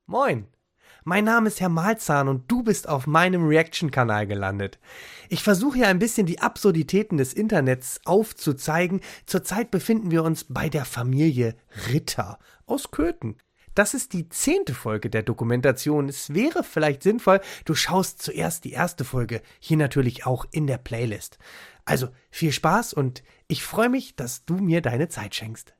Moin, mein Name ist Herr Malzahn und du bist auf meinem Reaction-Kanal gelandet. Ich versuche ja ein bisschen die Absurditäten des Internets aufzuzeigen. Zurzeit befinden wir uns bei der Familie Ritter aus Köthen. Das ist die 10. Folge der Dokumentation. Es wäre vielleicht sinnvoll, du schaust zuerst die erste Folge, hier natürlich auch in der Playlist. Also viel Spaß und ich freue mich, dass du mir deine Zeit schenkst.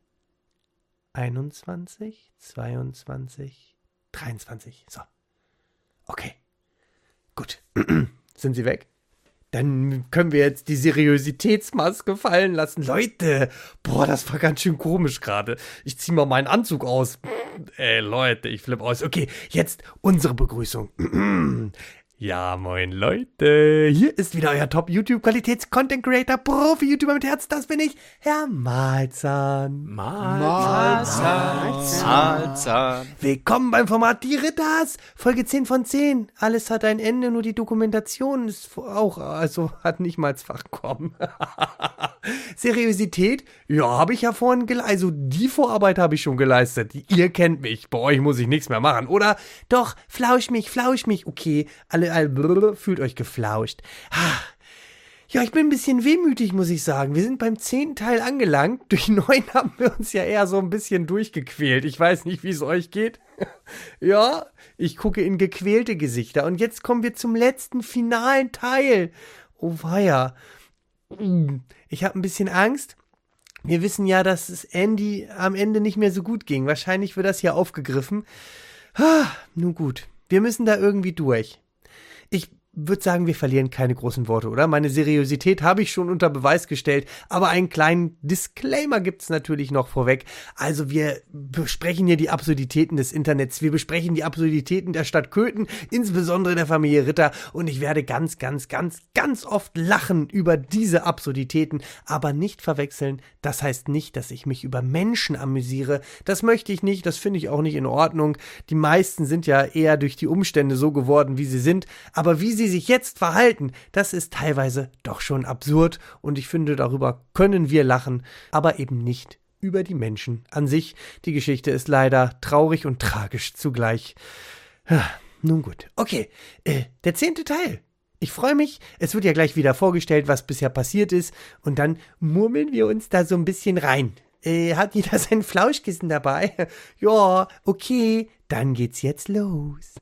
21, 22, 23, so. Okay, gut. Sind sie weg? Dann können wir jetzt die Seriositätsmaske fallen lassen. Leute, boah, das war ganz schön komisch gerade. Ich zieh mal meinen Anzug aus. Ey, Leute, ich flippe aus. Okay, jetzt unsere Begrüßung. Ja, moin Leute, hier ist wieder euer Top-YouTube-Qualitäts-Content-Creator, Profi-YouTuber mit Herz, das bin ich, Herr Malzahn. Malzahn. Willkommen beim Format Die Ritters, Folge 10 von 10. Alles hat ein Ende, nur die Dokumentation ist auch, also hat nicht mal ins Fach kommen. Seriosität? Ja, habe ich ja vorhin geleistet, also die Vorarbeit habe ich schon geleistet. Ihr kennt mich, bei euch muss ich nichts mehr machen, oder? Doch, flausch mich, okay, alle fühlt euch geflauscht. Ja, ich bin ein bisschen wehmütig, muss ich sagen. Wir sind beim 10. Teil angelangt. Durch 9 haben wir uns ja eher so ein bisschen durchgequält. Ich weiß nicht, wie es euch geht. Ja, ich gucke in gequälte Gesichter. Und jetzt kommen wir zum letzten, finalen Teil. Oh weia. Ich habe ein bisschen Angst. Wir wissen ja, dass es Andy am Ende nicht mehr so gut ging. Wahrscheinlich wird das hier aufgegriffen. Nun gut, wir müssen da irgendwie durch. Ich würde sagen, wir verlieren keine großen Worte, oder? Meine Seriosität habe ich schon unter Beweis gestellt, aber einen kleinen Disclaimer gibt's natürlich noch vorweg. Also wir besprechen hier die Absurditäten des Internets, wir besprechen die Absurditäten der Stadt Köthen, insbesondere der Familie Ritter, und ich werde ganz oft lachen über diese Absurditäten, aber nicht verwechseln. Das heißt nicht, dass ich mich über Menschen amüsiere. Das möchte ich nicht, das finde ich auch nicht in Ordnung. Die meisten sind ja eher durch die Umstände so geworden, wie sie sind, aber wie sie sich jetzt verhalten, das ist teilweise doch schon absurd und ich finde, darüber können wir lachen, aber eben nicht über die Menschen an sich. Die Geschichte ist leider traurig und tragisch zugleich. Nun gut, okay, der 10. Teil. Ich freue mich, es wird ja gleich wieder vorgestellt, was bisher passiert ist und dann murmeln wir uns da so ein bisschen rein. Hat jeder sein Flauschkissen dabei? Ja, okay, dann geht's jetzt los.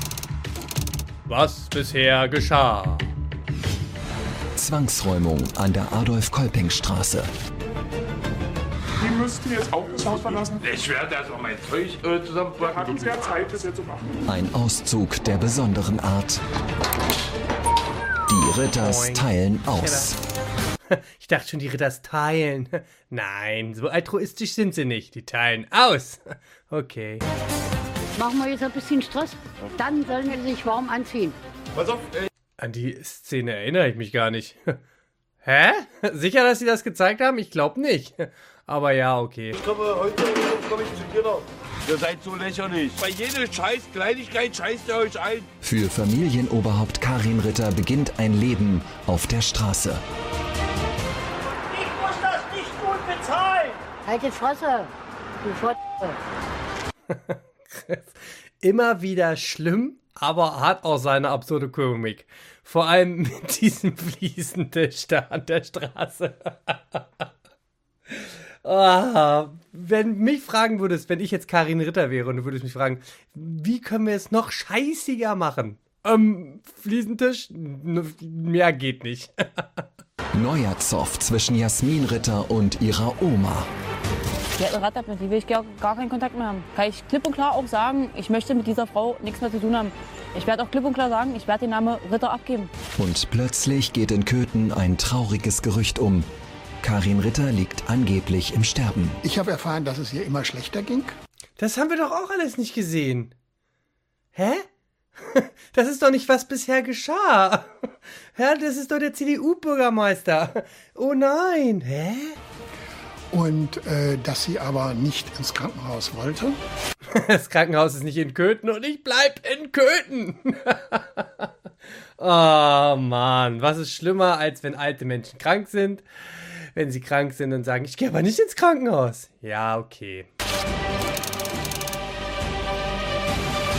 Was bisher geschah. Zwangsräumung an der Adolf-Kolping-Straße. Die müssten jetzt auch das Haus verlassen. Ich werde also mein Zeug zusammenpacken. Hatten Sie ja Zeit, das jetzt zu machen. Ein Auszug der besonderen Art. Die Ritters teilen aus. Ich dachte schon, die Ritters teilen. Nein, so altruistisch sind sie nicht. Die teilen aus. Okay. Machen wir jetzt ein bisschen Stress, dann sollen wir sich warm anziehen. Pass auf, An die Szene erinnere ich mich gar nicht. Hä? Sicher, dass sie das gezeigt haben? Ich glaube nicht. Aber ja, okay. heute komme ich zu dir noch. Ihr seid so lächerlich. Bei jeder scheiß Kleinigkeit scheißt ihr euch ein. Für Familienoberhaupt Karin Ritter beginnt ein Leben auf der Straße. Ich muss das nicht gut bezahlen. Halt die Fresse, du Fotze. Immer wieder schlimm, aber hat auch seine absurde Komik. Vor allem mit diesem Fliesentisch da an der Straße. Wenn mich fragen würdest, wenn ich jetzt Karin Ritter wäre und du würdest mich fragen, wie können wir es noch scheißiger machen? Fliesentisch? Mehr geht nicht. Neuer Zoff zwischen Jasmin Ritter und ihrer Oma. Die hat eine Ratte, mit die will ich gar keinen Kontakt mehr haben. Kann ich klipp und klar auch sagen, ich möchte mit dieser Frau nichts mehr zu tun haben. Ich werde auch klipp und klar sagen, ich werde den Namen Ritter abgeben. Und plötzlich geht in Köthen ein trauriges Gerücht um. Karin Ritter liegt angeblich im Sterben. Ich habe erfahren, dass es ihr immer schlechter ging. Das haben wir doch auch alles nicht gesehen. Hä? Das ist doch nicht, was bisher geschah. Ja, das ist doch der CDU-Bürgermeister. Oh nein. Hä? Und dass sie aber nicht ins Krankenhaus wollte. Das Krankenhaus ist nicht in Köthen und ich bleib in Köthen. Oh Mann, was ist schlimmer, als wenn alte Menschen krank sind? Wenn sie krank sind und sagen, ich gehe aber nicht ins Krankenhaus. Ja, okay.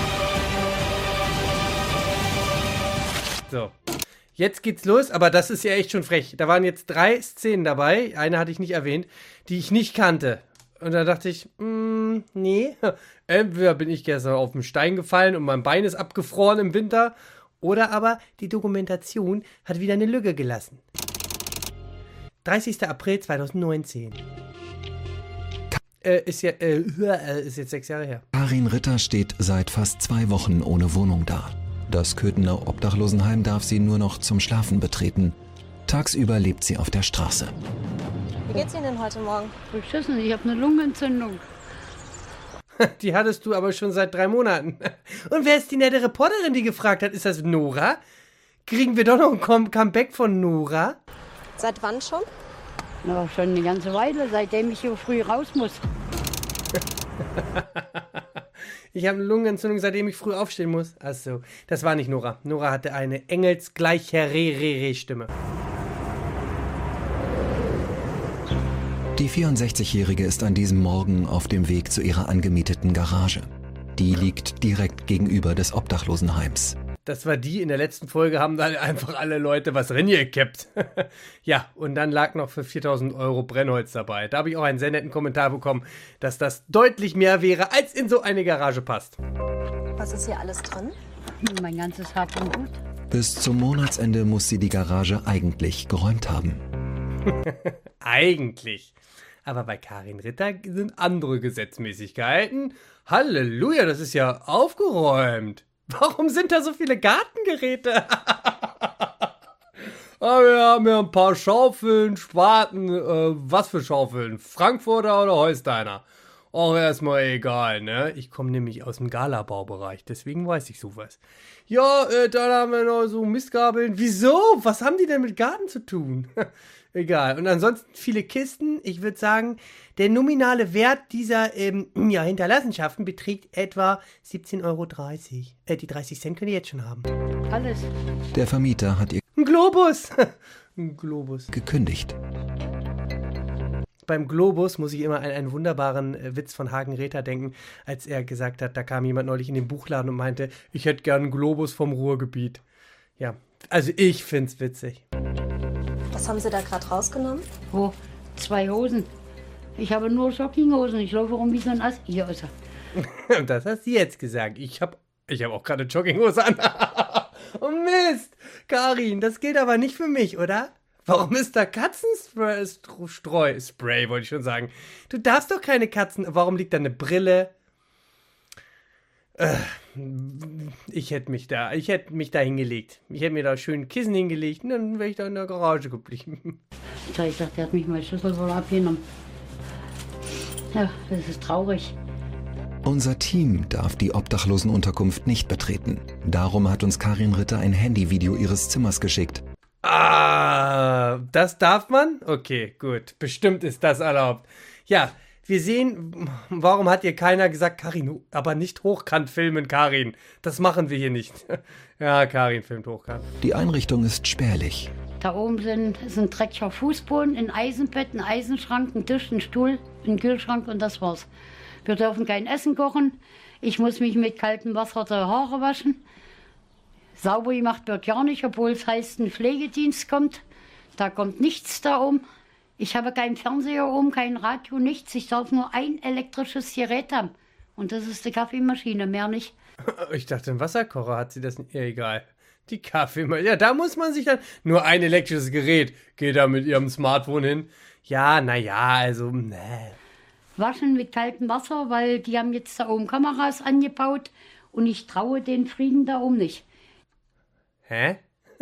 So. Jetzt geht's los, aber das ist ja echt schon frech. Da waren jetzt 3 Szenen dabei, eine hatte ich nicht erwähnt, die ich nicht kannte. Und da dachte ich, nee, entweder bin ich gestern auf den Stein gefallen und mein Bein ist abgefroren im Winter, oder aber die Dokumentation hat wieder eine Lücke gelassen. 30. April 2019. Ist jetzt 6 Jahre her. Karin Ritter steht seit fast 2 Wochen ohne Wohnung da. Das Köthener Obdachlosenheim darf sie nur noch zum Schlafen betreten. Tagsüber lebt sie auf der Straße. Wie geht's Ihnen denn heute Morgen? Beschissen, ich habe eine Lungenentzündung. Die hattest du aber schon seit 3 Monaten. Und wer ist die nette Reporterin, die gefragt hat? Ist das Nora? Kriegen wir doch noch ein Comeback von Nora? Seit wann schon? Na, schon eine ganze Weile, seitdem ich hier früh raus muss. Ich habe eine Lungenentzündung, seitdem ich früh aufstehen muss. Achso, das war nicht Nora. Nora hatte eine engelsgleiche Stimme. Die 64-Jährige ist an diesem Morgen auf dem Weg zu ihrer angemieteten Garage. Die liegt direkt gegenüber des Obdachlosenheims. Das war die, in der letzten Folge haben dann einfach alle Leute was reingekippt. Ja, und dann lag noch für 4.000 € Brennholz dabei. Da habe ich auch einen sehr netten Kommentar bekommen, dass das deutlich mehr wäre, als in so eine Garage passt. Was ist hier alles drin? Mein ganzes Hab und Gut. Bis zum Monatsende muss sie die Garage eigentlich geräumt haben. Eigentlich. Aber bei Karin Ritter sind andere Gesetzmäßigkeiten. Halleluja, das ist ja aufgeräumt. Warum sind da so viele Gartengeräte? Wir haben ja ein paar Schaufeln, Spaten. Was für Schaufeln? Frankfurter oder Holsteiner? Auch erstmal egal, ne? Ich komme nämlich aus dem Galabaubereich, deswegen weiß ich sowas. Ja, dann haben wir noch so Mistgabeln. Wieso? Was haben die denn mit Garten zu tun? Egal. Und ansonsten viele Kisten. Ich würde sagen, der nominale Wert dieser Hinterlassenschaften beträgt etwa 17,30 €. Die 30 Cent könnt ihr jetzt schon haben. Alles. Der Vermieter hat ihr Ein Globus. Ein Globus. gekündigt. Beim Globus muss ich immer an einen wunderbaren Witz von Hagen Räther denken, als er gesagt hat, da kam jemand neulich in den Buchladen und meinte, ich hätte gern einen Globus vom Ruhrgebiet. Ja, also ich find's witzig. Was haben Sie da gerade rausgenommen? Wo? 2 Hosen. Ich habe nur Jogginghosen. Ich laufe rum wie so ein Ass. Hier ist er. Und das hast du jetzt gesagt. Ich hab auch gerade eine Jogginghose an. Oh Mist, Karin, das gilt aber nicht für mich, oder? Warum ist da Spray, wollte ich schon sagen. Du darfst doch keine Katzen. Warum liegt da eine Brille? Ich hätte mich da hingelegt. Ich hätte mir da schön ein Kissen hingelegt und dann wäre ich da in der Garage geblieben. Ich dachte, der hat mich mein Schlüssel wohl abgenommen. Ja, das ist traurig. Unser Team darf die Obdachlosenunterkunft nicht betreten. Darum hat uns Karin Ritter ein Handyvideo ihres Zimmers geschickt. Ah, das darf man? Okay, gut. Bestimmt ist das erlaubt. Ja, wir sehen, warum hat dir keiner gesagt, Karin, aber nicht hochkant filmen, Karin. Das machen wir hier nicht. Ja, Karin filmt hochkant. Die Einrichtung ist spärlich. Da oben ist ein dreckiger Fußboden, ein Eisenbett, ein Eisenschrank, ein Tisch, ein Stuhl, ein Kühlschrank und das war's. Wir dürfen kein Essen kochen. Ich muss mich mit kaltem Wasser die Haare waschen. Sauber gemacht wird gar nicht, obwohl es heißt, ein Pflegedienst kommt. Da kommt nichts da oben. Ich habe keinen Fernseher oben, kein Radio, nichts. Ich darf nur ein elektrisches Gerät haben. Und das ist die Kaffeemaschine, mehr nicht. Ich dachte, ein Wasserkocher hat sie das nicht. Ja, egal. Die Kaffeemaschine. Ja, da muss man sich dann. Nur ein elektrisches Gerät. Geht da mit ihrem Smartphone hin. Ja, naja, also, ne. Waschen mit kaltem Wasser, weil die haben jetzt da oben Kameras angebaut. Und ich traue den Frieden da oben nicht. Hä?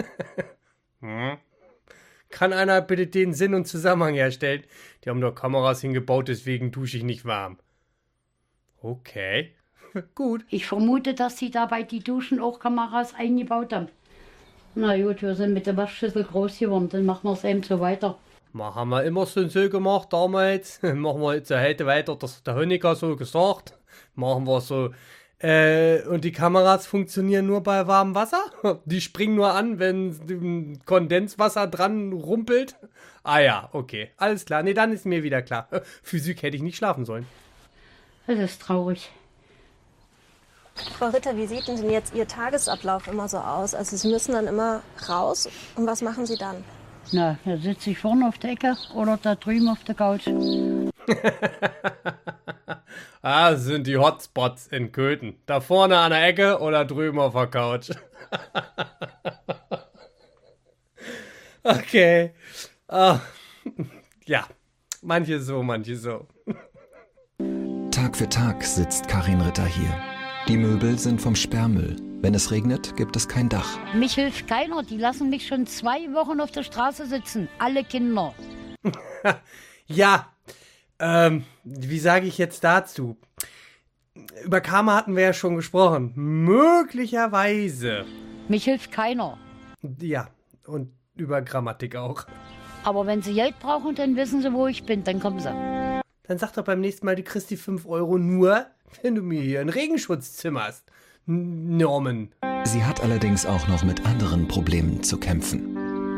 Kann einer bitte den Sinn und Zusammenhang herstellen? Die haben doch Kameras hingebaut, deswegen dusche ich nicht warm. Okay, gut. Ich vermute, dass sie da bei die Duschen auch Kameras eingebaut haben. Na gut, wir sind mit der Waschschüssel groß geworden, dann machen wir es eben so weiter. Haben wir immer so gemacht damals. Machen wir jetzt heute weiter, das hat der Honecker so gesagt. Machen wir so. Und die Kameras funktionieren nur bei warmem Wasser? Die springen nur an, wenn Kondenswasser dran rumpelt? Ah ja, okay, alles klar. Nee, dann ist mir wieder klar. Physik hätte ich nicht schlafen sollen. Das ist traurig. Frau Ritter, wie sieht denn jetzt Ihr Tagesablauf immer so aus? Also Sie müssen dann immer raus und was machen Sie dann? Na, da sitze ich vorne auf der Ecke oder da drüben auf der Couch. Das sind die Hotspots in Köthen. Da vorne an der Ecke oder drüben auf der Couch. Okay. Ja, manche so, manche so. Tag für Tag sitzt Karin Ritter hier. Die Möbel sind vom Sperrmüll. Wenn es regnet, gibt es kein Dach. Mich hilft keiner, die lassen mich schon 2 Wochen auf der Straße sitzen. Alle Kinder. Ja, wie sage ich jetzt dazu? Über Karma hatten wir ja schon gesprochen. Möglicherweise. Mich hilft keiner. Ja, und über Grammatik auch. Aber wenn sie Geld brauchen, dann wissen sie, wo ich bin. Dann kommen sie. Dann sag doch beim nächsten Mal, du kriegst die 5 Euro nur, wenn du mir hier einen Regenschutz zimmerst. Norman. Sie hat allerdings auch noch mit anderen Problemen zu kämpfen.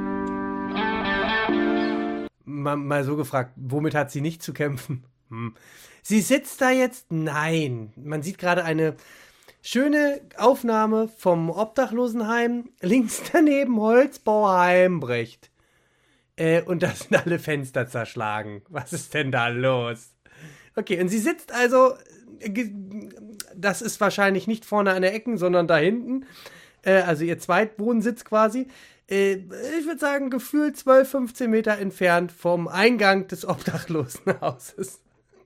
Mal so gefragt, womit hat sie nicht zu kämpfen? Sie sitzt da jetzt? Nein. Man sieht gerade eine schöne Aufnahme vom Obdachlosenheim. Links daneben Holzbauer Heimbrecht. Und da sind alle Fenster zerschlagen. Was ist denn da los? Okay, und sie sitzt also, das ist wahrscheinlich nicht vorne an der Ecke, sondern da hinten. Also ihr Zweitwohnsitz quasi. Ich würde sagen, gefühlt 12, 15 Meter entfernt vom Eingang des Obdachlosenhauses.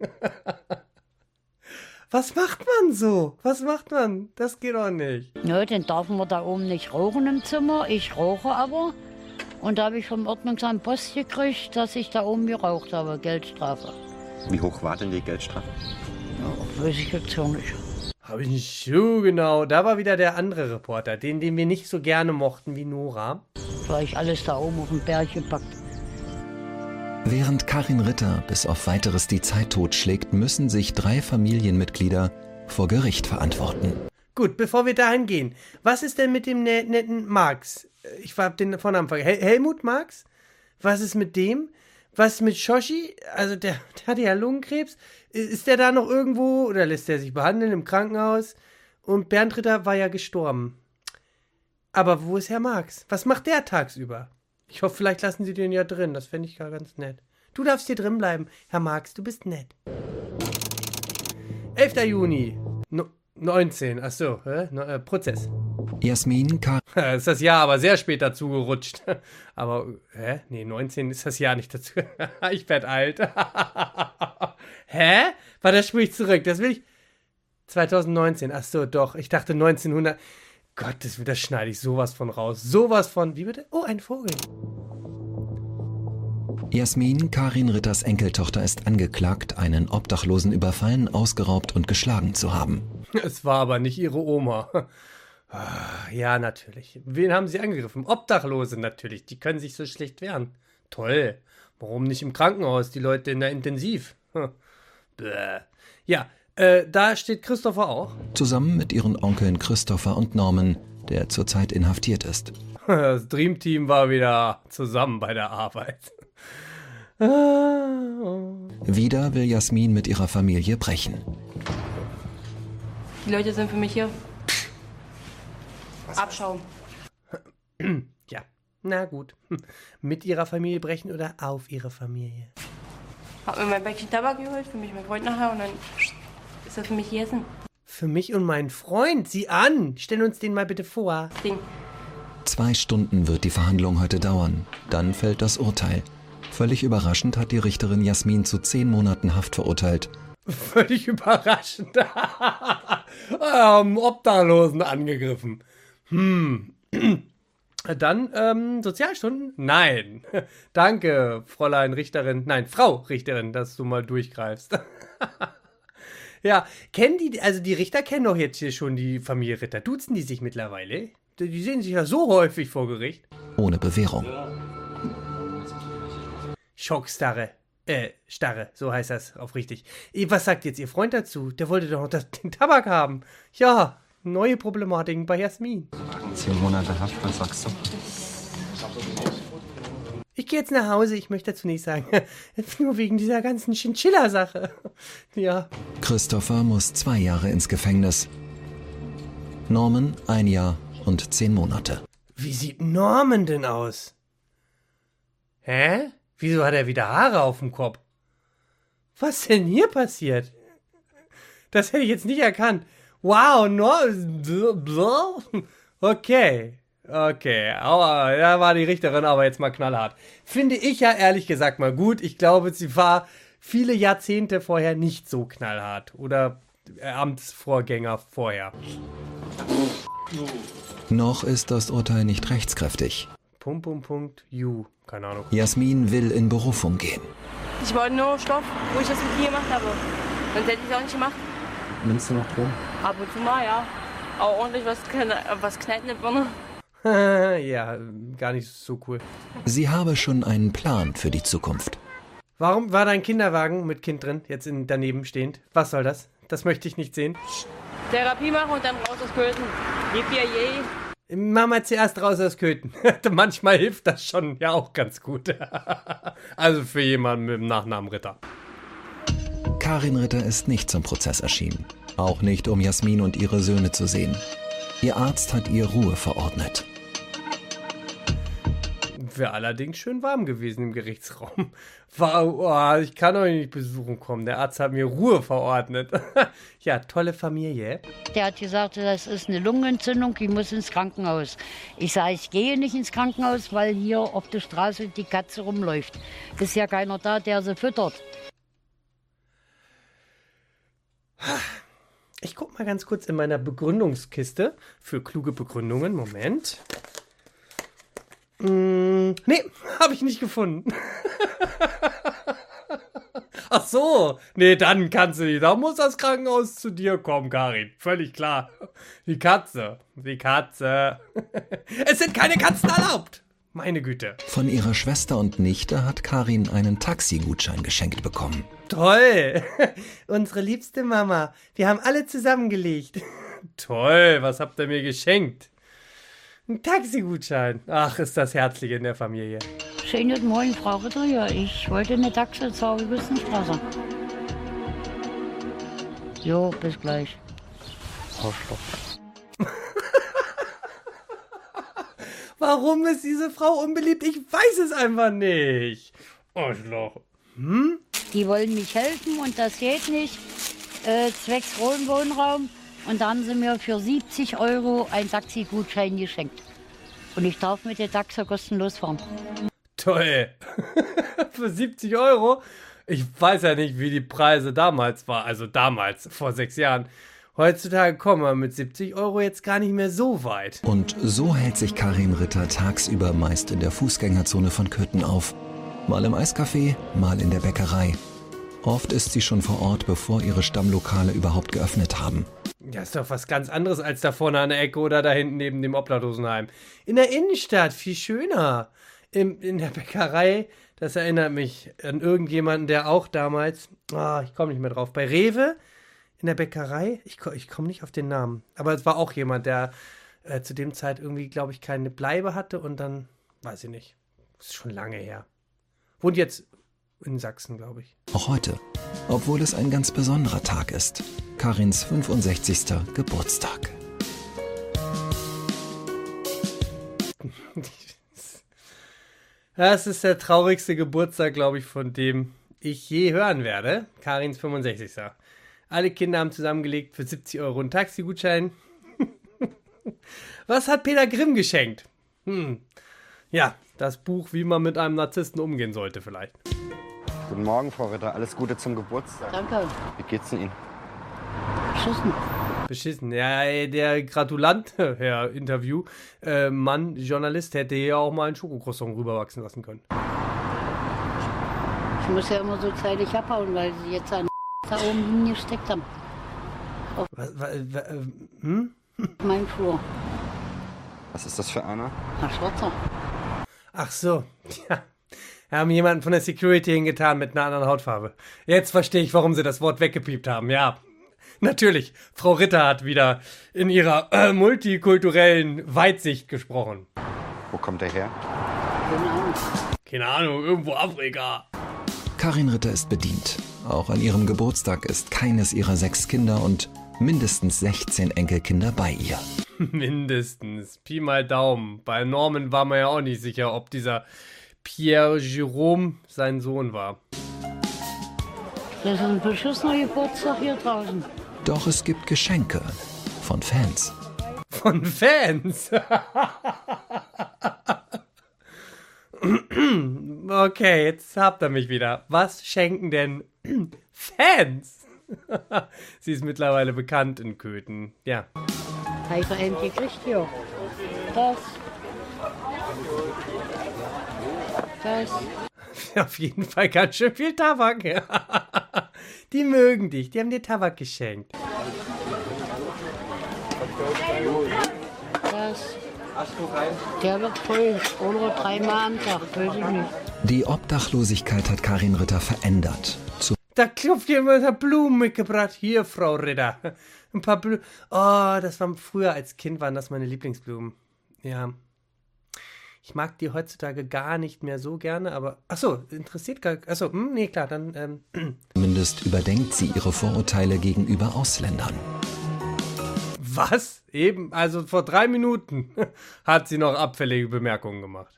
Was macht man so? Was macht man? Das geht doch nicht. Nö, dann darf man da oben nicht rauchen im Zimmer. Ich rauche aber. Und da habe ich vom Ordnungsamt Post gekriegt, dass ich da oben geraucht habe. Geldstrafe. Wie hoch war denn die Geldstrafe? Ja, weiß ich jetzt gar nicht. Habe ich nicht so genau. Da war wieder der andere Reporter, den wir nicht so gerne mochten wie Nora. Gleich alles da oben auf den Berg gepackt. Während Karin Ritter bis auf Weiteres die Zeit totschlägt, müssen sich 3 Familienmitglieder vor Gericht verantworten. Gut, bevor wir dahin gehen, was ist denn mit dem netten Marx? Ich habe den Vornamen vergessen. Helmut Marx? Was ist mit dem? Was mit Schoshi? Also der hatte ja Lungenkrebs. Ist der da noch irgendwo oder lässt der sich behandeln im Krankenhaus? Und Bernd Ritter war ja gestorben. Aber wo ist Herr Marx? Was macht der tagsüber? Ich hoffe, vielleicht lassen Sie den ja drin. Das fände ich gar ganz nett. Du darfst hier drin bleiben. Herr Marx, du bist nett. 11. Juni. 19. Achso, Prozess. Jasmin, ist das Jahr aber sehr spät dazu gerutscht. Aber, 19 ist das Jahr nicht dazu. Ich werd alt. Hä? Warte, das spule ich zurück. Das will ich. 2019. Achso, doch. Ich dachte 1900. Gott, das schneide ich sowas von raus. Sowas von. Wie bitte? Oh, ein Vogel. Jasmin, Karin Ritters Enkeltochter, ist angeklagt, einen Obdachlosen überfallen, ausgeraubt und geschlagen zu haben. Es war aber nicht ihre Oma. Ja, natürlich. Wen haben sie angegriffen? Obdachlose natürlich. Die können sich so schlecht wehren. Toll. Warum nicht im Krankenhaus? Die Leute in der Intensiv. Ja, da steht Christopher auch. Zusammen mit ihren Onkeln Christopher und Norman, der zurzeit inhaftiert ist. Das Dreamteam war wieder zusammen bei der Arbeit. Wieder will Jasmin mit ihrer Familie brechen. Die Leute sind für mich hier. Abschaum. Ja, na gut. Mit ihrer Familie brechen oder auf ihre Familie? Hab mir mein Päckchen Tabak geholt, für mich und mein Freund nachher und dann ist das für mich gegessen. Für mich und meinen Freund? Sieh an! Stell uns den mal bitte vor. Ding. 2 Stunden wird die Verhandlung heute dauern. Dann fällt das Urteil. Völlig überraschend hat die Richterin Jasmin zu 10 Monaten Haft verurteilt. Völlig überraschend. Obdachlosen angegriffen. Dann, Sozialstunden? Nein. Danke, Fräulein Richterin. Nein, Frau Richterin, dass du mal durchgreifst. Ja, die Richter kennen doch jetzt hier schon die Familie Ritter. Duzen die sich mittlerweile? Die sehen sich ja so häufig vor Gericht. Ohne Bewährung. Schockstarre. Starre, so heißt das auf richtig. Was sagt jetzt Ihr Freund dazu? Der wollte doch den Tabak haben. Ja, neue Problematiken bei Jasmin. 10 Monate Haft, was sagst du? Ich gehe jetzt nach Hause, ich möchte dazu nicht sagen. Nur wegen dieser ganzen Chinchilla-Sache. Ja. Christopher muss 2 Jahre ins Gefängnis. Norman 1 Jahr und 10 Monate. Wie sieht Norman denn aus? Hä? Wieso hat er wieder Haare auf dem Kopf? Was denn hier passiert? Das hätte ich jetzt nicht erkannt. Wow, Okay. Aber da war die Richterin aber jetzt mal knallhart. Finde ich ja ehrlich gesagt mal gut. Ich glaube, sie war viele Jahrzehnte vorher nicht so knallhart. Oder Amtsvorgänger vorher. Noch ist das Urteil nicht rechtskräftig. Keine Ahnung. Jasmin will in Berufung gehen. Ich wollte nur Stoff, wo ich das mit dir gemacht habe. Sonst hätte ich es auch nicht gemacht. Nimmst du noch Drogen? Ab und zu mal, ja. Aber ordentlich was knallt nicht Birne. Ja, gar nicht so cool. Sie habe schon einen Plan für die Zukunft. Warum war dein Kinderwagen mit Kind drin, jetzt daneben stehend? Was soll das? Das möchte ich nicht sehen. Therapie machen und dann raus aus Köthen. Yippie-yay. Mama zuerst raus aus Köthen. Manchmal hilft das schon ja auch ganz gut. Also für jemanden mit dem Nachnamen Ritter. Karin Ritter ist nicht zum Prozess erschienen. Auch nicht, um Jasmin und ihre Söhne zu sehen. Ihr Arzt hat ihr Ruhe verordnet. Wäre allerdings schön warm gewesen im Gerichtsraum. Ich kann euch nicht besuchen kommen. Der Arzt hat mir Ruhe verordnet. Ja, tolle Familie. Der hat gesagt, das ist eine Lungenentzündung, ich muss ins Krankenhaus. Ich sage, ich gehe nicht ins Krankenhaus, weil hier auf der Straße die Katze rumläuft. Ist ja keiner da, der sie füttert. Ich guck mal ganz kurz in meiner Begründungskiste für kluge Begründungen. Moment. Nee, habe ich nicht gefunden. Ach so, nee, dann kannst du nicht. Da muss das Krankenhaus zu dir kommen, Karin. Völlig klar. Die Katze. Es sind keine Katzen erlaubt. Meine Güte. Von ihrer Schwester und Nichte hat Karin einen Taxigutschein geschenkt bekommen. Toll. Unsere liebste Mama. Wir haben alle zusammengelegt. Toll, was habt ihr mir geschenkt? Ein Taxigutschein. Ach, ist das herzlich in der Familie. Schönen guten Morgen, Frau Ritter. Ja, ich wollte eine Taxe zur Augustenstraße. Jo, bis gleich. Arschloch. Warum ist diese Frau unbeliebt? Ich weiß es einfach nicht. Arschloch. Die wollen mich helfen und das geht nicht. Zwecks Wohnraum. Und da haben sie mir für 70 € einen Taxigutschein geschenkt. Und ich darf mit der Taxe kostenlos fahren. Toll. Für 70 €? Ich weiß ja nicht, wie die Preise damals waren. Also damals, vor 6 Jahren. Heutzutage kommen wir mit 70 € jetzt gar nicht mehr so weit. Und so hält sich Karin Ritter tagsüber meist in der Fußgängerzone von Köthen auf. Mal im Eiscafé, mal in der Bäckerei. Oft ist sie schon vor Ort, bevor ihre Stammlokale überhaupt geöffnet haben. Ja, ist doch was ganz anderes als da vorne an der Ecke oder da hinten neben dem Obdachlosenheim. In der Innenstadt, viel schöner. In der Bäckerei, das erinnert mich an irgendjemanden, der auch damals, ich komme nicht mehr drauf, bei Rewe in der Bäckerei, ich komme nicht auf den Namen, aber es war auch jemand, der zu dem Zeit irgendwie, glaube ich, keine Bleibe hatte und dann, weiß ich nicht, ist schon lange her. Wohnt jetzt in Sachsen, glaube ich. Auch heute, obwohl es ein ganz besonderer Tag ist. Karins 65. Geburtstag. Das ist der traurigste Geburtstag, glaube ich, von dem ich je hören werde. Karins 65. Alle Kinder haben zusammengelegt für 70 € einen Taxigutschein. Was hat Peter Grimm geschenkt? Ja, das Buch, wie man mit einem Narzissten umgehen sollte vielleicht. Guten Morgen, Frau Ritter. Alles Gute zum Geburtstag. Danke. Wie geht's denn Ihnen? Beschissen. Ja, der Gratulant, Herr Interview, Mann, Journalist, hätte hier auch mal einen Schokocroissant rüberwachsen lassen können. Ich muss ja immer so zeitig abhauen, weil sie jetzt an da oben hingesteckt haben. Mein Flur. Was ist das für einer? Herr Schwarzer. Ach so, ja. Haben jemanden von der Security hingetan mit einer anderen Hautfarbe. Jetzt verstehe ich, warum sie das Wort weggepiept haben, ja. Natürlich, Frau Ritter hat wieder in ihrer multikulturellen Weitsicht gesprochen. Wo kommt er her? Keine Ahnung, irgendwo Afrika. Karin Ritter ist bedient. Auch an ihrem Geburtstag ist keines ihrer 6 Kinder und mindestens 16 Enkelkinder bei ihr. Mindestens. Pi mal Daumen. Bei Norman war man ja auch nicht sicher, ob dieser Pierre Jérôme sein Sohn war. Das ist ein beschissener Geburtstag hier draußen. Doch es gibt Geschenke von Fans. Von Fans? Okay, jetzt habt ihr mich wieder. Was schenken denn Fans? Sie ist mittlerweile bekannt in Köthen. Ja. Heißer End gekriegt hier. Das. Auf jeden Fall ganz schön viel Tabak. Die mögen dich, die haben dir Tabak geschenkt. Das. Der wird voll. Oder 3-mal am Tag, weiß ich nicht. Die Obdachlosigkeit hat Karin Ritter verändert. Da klopft jemand Blumen mitgebracht. Hier, Frau Ritter. Ein paar Blumen. Oh, das war früher als Kind, waren das meine Lieblingsblumen. Ja. Ich mag die heutzutage gar nicht mehr so gerne, aber... Achso, interessiert gar... Achso, nee, klar, dann... Zumindest überdenkt sie ihre Vorurteile gegenüber Ausländern. Was? Eben, also vor 3 Minuten hat sie noch abfällige Bemerkungen gemacht.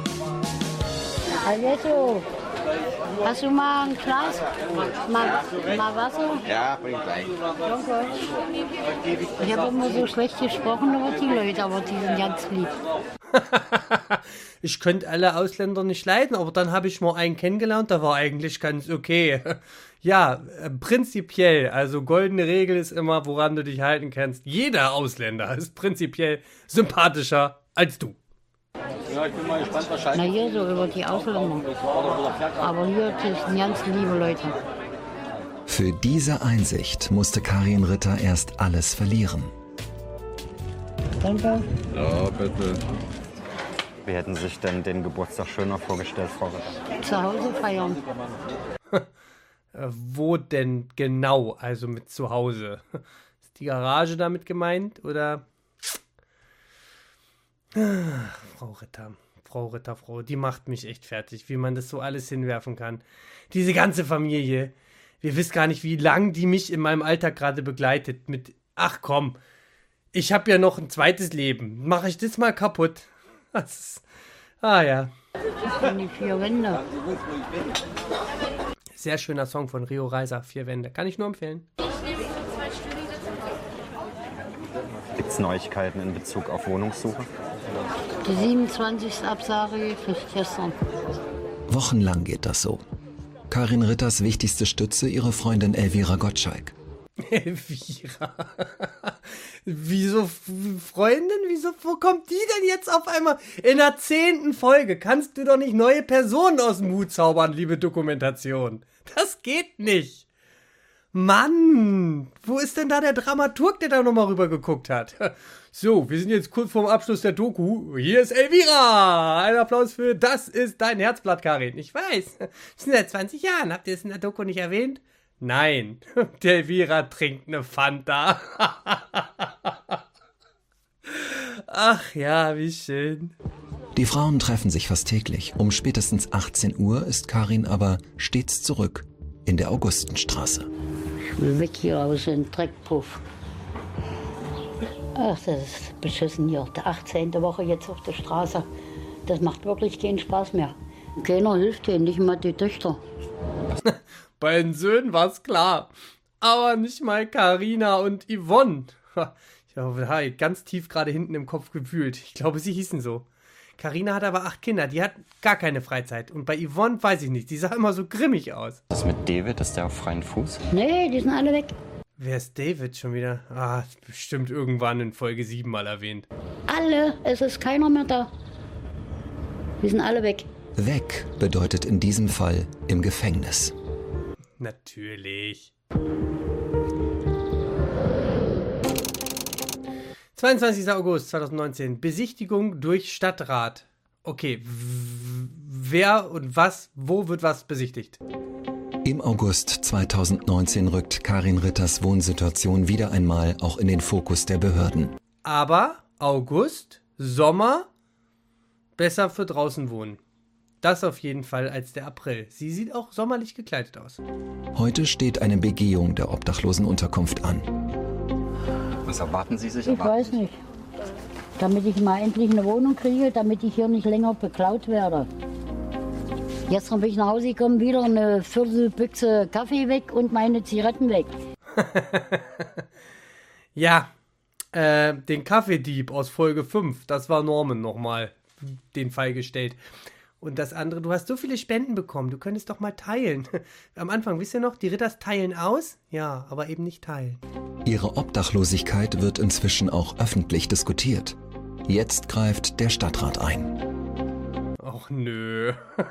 Also, hast du mal ein Glas? Mal Wasser? Ja, bring gleich. Danke. Ich habe immer so schlecht gesprochen über die Leute, aber die sind ganz lieb. Ich könnte alle Ausländer nicht leiden, aber dann habe ich mal einen kennengelernt, der war eigentlich ganz okay. Ja, prinzipiell, also goldene Regel ist immer, woran du dich halten kannst. Jeder Ausländer ist prinzipiell sympathischer als du. Ja, ich bin mal gespannt, wahrscheinlich. Na hier so über die Ausländer. Aber hier das sind ganz liebe Leute. Für diese Einsicht musste Karin Ritter erst alles verlieren. Danke. Ja, bitte. Wie hätten Sie sich denn den Geburtstag schöner vorgestellt, Frau Ritter? Zu Hause feiern. Wo denn genau, also mit zu Hause? Ist die Garage damit gemeint, oder? Frau Ritter, die macht mich echt fertig, wie man das so alles hinwerfen kann. Diese ganze Familie, ihr wisst gar nicht, wie lang die mich in meinem Alltag gerade begleitet mit, ach komm, ich habe ja noch ein zweites Leben, mache ich das mal kaputt? Ja. Das sind die 4 Wände. Sehr schöner Song von Rio Reiser, 4 Wände, kann ich nur empfehlen. Gibt es Neuigkeiten in Bezug auf Wohnungssuche? Die 27. Absage gekriegt gestern. Wochenlang geht das so. Karin Ritters wichtigste Stütze, ihre Freundin Elvira Gottschalk. Elvira? Wieso Freundin? Wo kommt die denn jetzt auf einmal? In der 10. Folge kannst du doch nicht neue Personen aus dem Hut zaubern, liebe Dokumentation. Das geht nicht. Mann, wo ist denn da der Dramaturg, der da nochmal rübergeguckt hat? So, wir sind jetzt kurz vorm Abschluss der Doku. Hier ist Elvira. Ein Applaus für Das ist dein Herzblatt, Karin. Ich weiß, wir sind seit 20 Jahren. Habt ihr es in der Doku nicht erwähnt? Nein, der Elvira trinkt eine Fanta. Ach ja, wie schön. Die Frauen treffen sich fast täglich. Um spätestens 18 Uhr ist Karin aber stets zurück in der Augustenstraße. Ich will weg hier aus dem Dreckpuff. Ach, das ist beschissen hier. Die 18. Woche jetzt auf der Straße. Das macht wirklich keinen Spaß mehr. Keiner hilft denen, nicht mal die Töchter. Bei den Söhnen war's klar. Aber nicht mal Carina und Yvonne. Ich habe ganz tief gerade hinten im Kopf gefühlt. Ich glaube, sie hießen so. Carina hat aber 8 Kinder, die hat gar keine Freizeit. Und bei Yvonne weiß ich nicht, die sah immer so grimmig aus. Was ist mit David? Ist der auf freien Fuß? Nee, die sind alle weg. Wer ist David schon wieder? Bestimmt irgendwann in Folge 7 mal erwähnt. Alle, es ist keiner mehr da. Die sind alle weg. Weg bedeutet in diesem Fall im Gefängnis. Natürlich. 22. August 2019. Besichtigung durch Stadtrat. Okay, wer und was, wo wird was besichtigt? Im August 2019 rückt Karin Ritters Wohnsituation wieder einmal auch in den Fokus der Behörden. Aber August, Sommer, besser für draußen wohnen. Das auf jeden Fall als der April. Sie sieht auch sommerlich gekleidet aus. Heute steht eine Begehung der Obdachlosenunterkunft an. Was erwarten Sie sich? Ich weiß nicht. Damit ich mal endlich eine Wohnung kriege, damit ich hier nicht länger beklaut werde. Gestern bin ich nach Hause gekommen, wieder eine Viertelbüchse Kaffee weg und meine Zigaretten weg. Ja, den Kaffeedieb aus Folge 5, das war Norman nochmal den Fall gestellt. Und das andere, du hast so viele Spenden bekommen, du könntest doch mal teilen. Am Anfang, wisst ihr noch, die Ritters teilen aus? Ja, aber eben nicht teilen. Ihre Obdachlosigkeit wird inzwischen auch öffentlich diskutiert. Jetzt greift der Stadtrat ein. Och nö.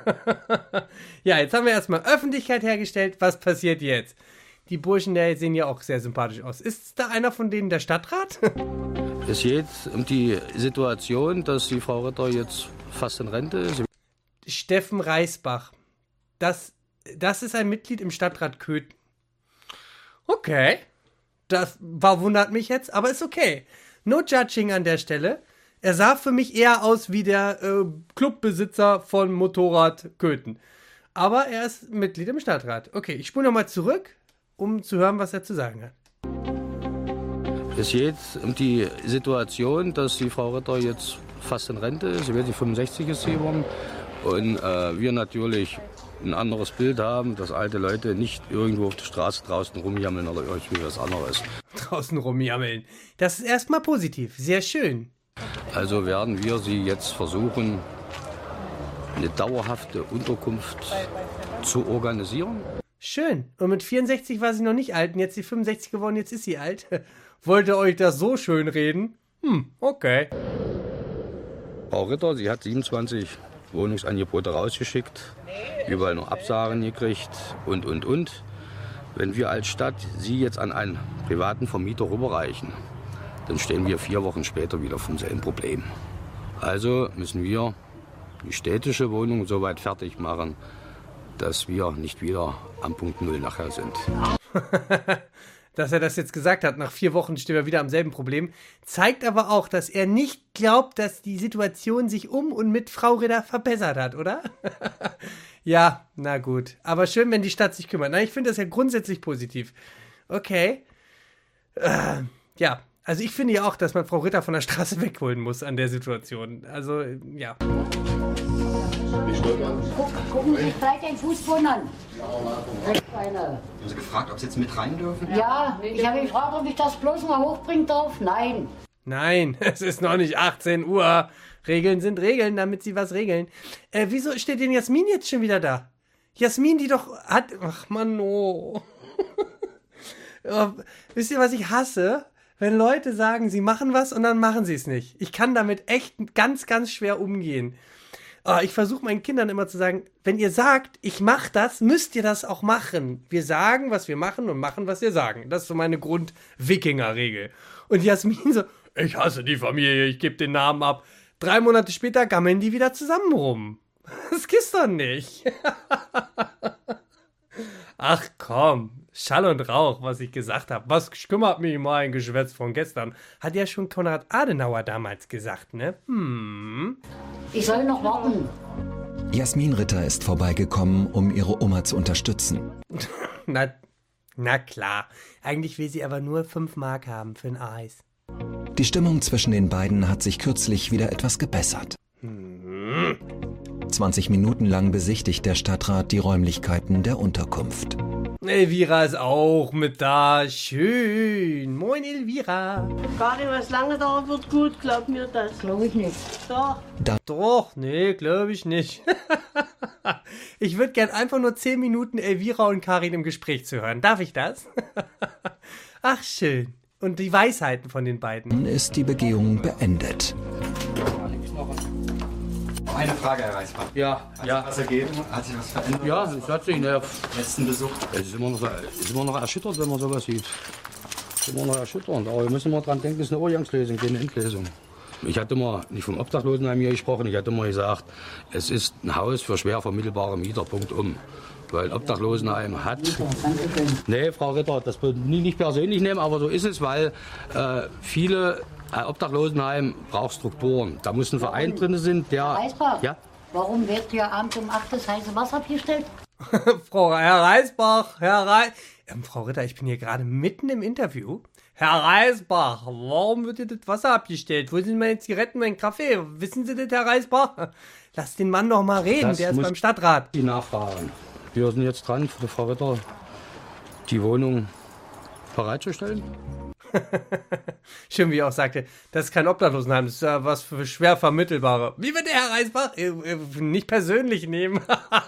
Ja, jetzt haben wir erstmal Öffentlichkeit hergestellt. Was passiert jetzt? Die Burschen, der sehen ja auch sehr sympathisch aus. Ist da einer von denen der Stadtrat? Es geht um die Situation, dass die Frau Ritter jetzt fast in Rente ist. Steffen Reisbach. Das ist ein Mitglied im Stadtrat Köthen. Okay. Das wundert mich jetzt, aber ist okay. No judging an der Stelle. Er sah für mich eher aus wie der Clubbesitzer von Motorrad Köthen. Aber er ist Mitglied im Stadtrat. Okay, ich spule nochmal zurück, um zu hören, was er zu sagen hat. Es geht um die Situation, dass die Frau Ritter jetzt fast in Rente ist. Sie wird 65 ist sie geworden. Und wir natürlich ein anderes Bild haben, dass alte Leute nicht irgendwo auf der Straße draußen rumjammeln oder irgendwie was anderes. Draußen rumjammeln. Das ist erstmal positiv. Sehr schön. Also werden wir sie jetzt versuchen, eine dauerhafte Unterkunft zu organisieren. Schön. Und mit 64 war sie noch nicht alt und jetzt ist sie 65 geworden, jetzt ist sie alt. Wollt ihr euch das so schön reden? Okay. Frau Ritter, sie hat 27 Wohnungsangebote rausgeschickt, überall noch Absagen gekriegt und. Wenn wir als Stadt sie jetzt an einen privaten Vermieter rüberreichen, dann stehen wir 4 Wochen später wieder vom selben Problem. Also müssen wir die städtische Wohnung so weit fertig machen, dass wir nicht wieder am Punkt Null nachher sind. Dass er das jetzt gesagt hat, nach 4 Wochen stehen wir wieder am selben Problem, zeigt aber auch, dass er nicht glaubt, dass die Situation sich um und mit Frau Ritter verbessert hat, oder? Ja, na gut. Aber schön, wenn die Stadt sich kümmert. Na, ich finde das ja grundsätzlich positiv. Okay. Ja, also ich finde ja auch, dass man Frau Ritter von der Straße wegholen muss an der Situation. Also, ja. Gucken Sie sich gleich den Fußboden an. Haben Sie gefragt, ob Sie jetzt mit rein dürfen? Ja, ich habe gefragt, ob ich das bloß mal hochbringen darf. Nein. Nein, es ist noch nicht 18 Uhr. Regeln sind Regeln, damit sie was regeln. Wieso steht denn Jasmin jetzt schon wieder da? Jasmin, die doch hat... Ach Mann, oh. Wisst ihr, was ich hasse? Wenn Leute sagen, sie machen was und dann machen sie es nicht. Ich kann damit echt ganz, ganz schwer umgehen. Ich versuche meinen Kindern immer zu sagen, wenn ihr sagt, ich mache das, müsst ihr das auch machen. Wir sagen, was wir machen und machen, was wir sagen. Das ist so meine Grund-Wikinger-Regel. Und Jasmin so, ich hasse die Familie, ich gebe den Namen ab. 3 Monate später gammeln die wieder zusammen rum. Das gibt's doch nicht. Ach komm, Schall und Rauch, was ich gesagt habe. Was kümmert mich mal ein Geschwätz von gestern? Hat ja schon Konrad Adenauer damals gesagt, ne? Ich soll noch warten. Jasmin Ritter ist vorbeigekommen, um ihre Oma zu unterstützen. Na klar. Eigentlich will sie aber nur 5 Mark haben für ein Eis. Die Stimmung zwischen den beiden hat sich kürzlich wieder etwas gebessert. 20 Minuten lang besichtigt der Stadtrat die Räumlichkeiten der Unterkunft. Elvira ist auch mit da. Schön. Moin, Elvira. Gar nicht, was lange dauert, wird gut, glaub mir das. Glaube ich nicht. Doch. Doch, nee, glaube ich nicht. Ich würde gern einfach nur 10 Minuten Elvira und Karin im Gespräch zu hören. Darf ich das? Ach, schön. Und die Weisheiten von den beiden. Dann ist die Begehung beendet. Eine Frage, Herr Reisbach. Ja. Hat sich was ergeben? Hat sich was verändert? Ja, es hat sich. Letzten Besuch. Es ist immer noch erschüttert, wenn man sowas sieht. Es ist immer noch erschütternd. Aber wir müssen mal dran denken, es ist eine Übergangslösung, keine Endlösung. Ich hatte mal nicht vom Obdachlosenheim hier gesprochen, ich hatte mal gesagt, es ist ein Haus für schwer vermittelbare Mieter, Punkt um. Weil ein Obdachlosenheim hat... Nee, Frau Ritter, das will ich nicht persönlich nehmen, aber so ist es, weil viele Obdachlosenheim braucht Strukturen. Da muss ein Verein drin sein, der... Reisbach, ja? warum wird hier abends um 8 das heiße Wasser abgestellt? Herr Reisbach, Frau Ritter, ich bin hier gerade mitten im Interview. Herr Reisbach, warum wird dir das Wasser abgestellt? Wo sind meine Zigaretten, mein Kaffee? Wissen Sie das, Herr Reisbach? Lass den Mann doch mal reden, Das der ist muss beim Stadtrat. Die nachfragen. Wir sind jetzt dran, für die Frau Ritter die Wohnung bereitzustellen. Schön, wie er auch sagte, das ist kein Obdachlosenheim, das ist ja was für schwer Vermittelbare. Wie wird der Herr Reisbach? Nicht persönlich nehmen.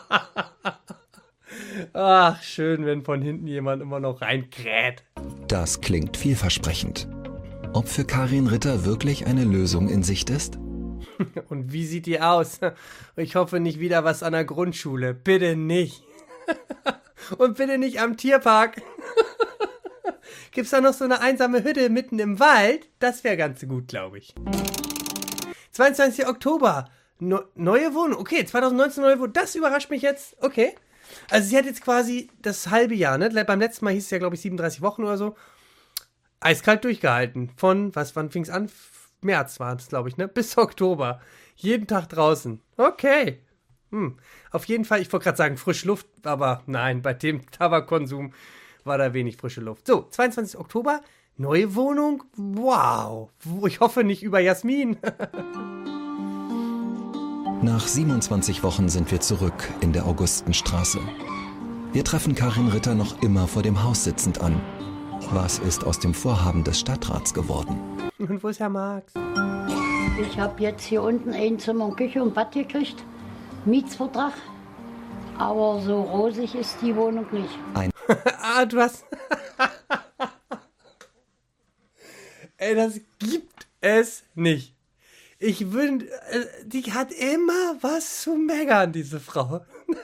Ach, schön, wenn von hinten jemand immer noch reinkräht. Das klingt vielversprechend. Ob für Karin Ritter wirklich eine Lösung in Sicht ist? Und wie sieht die aus? Ich hoffe nicht wieder was an der Grundschule. Bitte nicht. Und bitte nicht am Tierpark. Gibt's da noch so eine einsame Hütte mitten im Wald? Das wäre ganz gut, glaube ich. 22. Oktober. Neue Wohnung. Okay, 2019 neue Wohnung. Das überrascht mich jetzt. Okay. Also sie hat jetzt quasi das halbe Jahr, ne? Beim letzten Mal hieß es ja, glaube ich, 37 Wochen oder so. Eiskalt durchgehalten. Von, wann fing es an? März war es, glaube ich, ne? Bis Oktober. Jeden Tag draußen. Okay. Auf jeden Fall, ich wollte gerade sagen, frische Luft, aber nein, bei dem Tabakkonsum war da wenig frische Luft. So, 22. Oktober, neue Wohnung. Wow. Ich hoffe nicht über Jasmin. Nach 27 Wochen sind wir zurück in der Augustenstraße. Wir treffen Karin Ritter noch immer vor dem Haus sitzend an. Was ist aus dem Vorhaben des Stadtrats geworden? Und wo ist Herr Marx? Ich habe jetzt hier unten ein Zimmer und Küche und Bad gekriegt. Mietsvertrag. Aber so rosig ist die Wohnung nicht. Du hast... Ey, das gibt es nicht. Ich wünsche, die hat immer was zu meckern, diese Frau.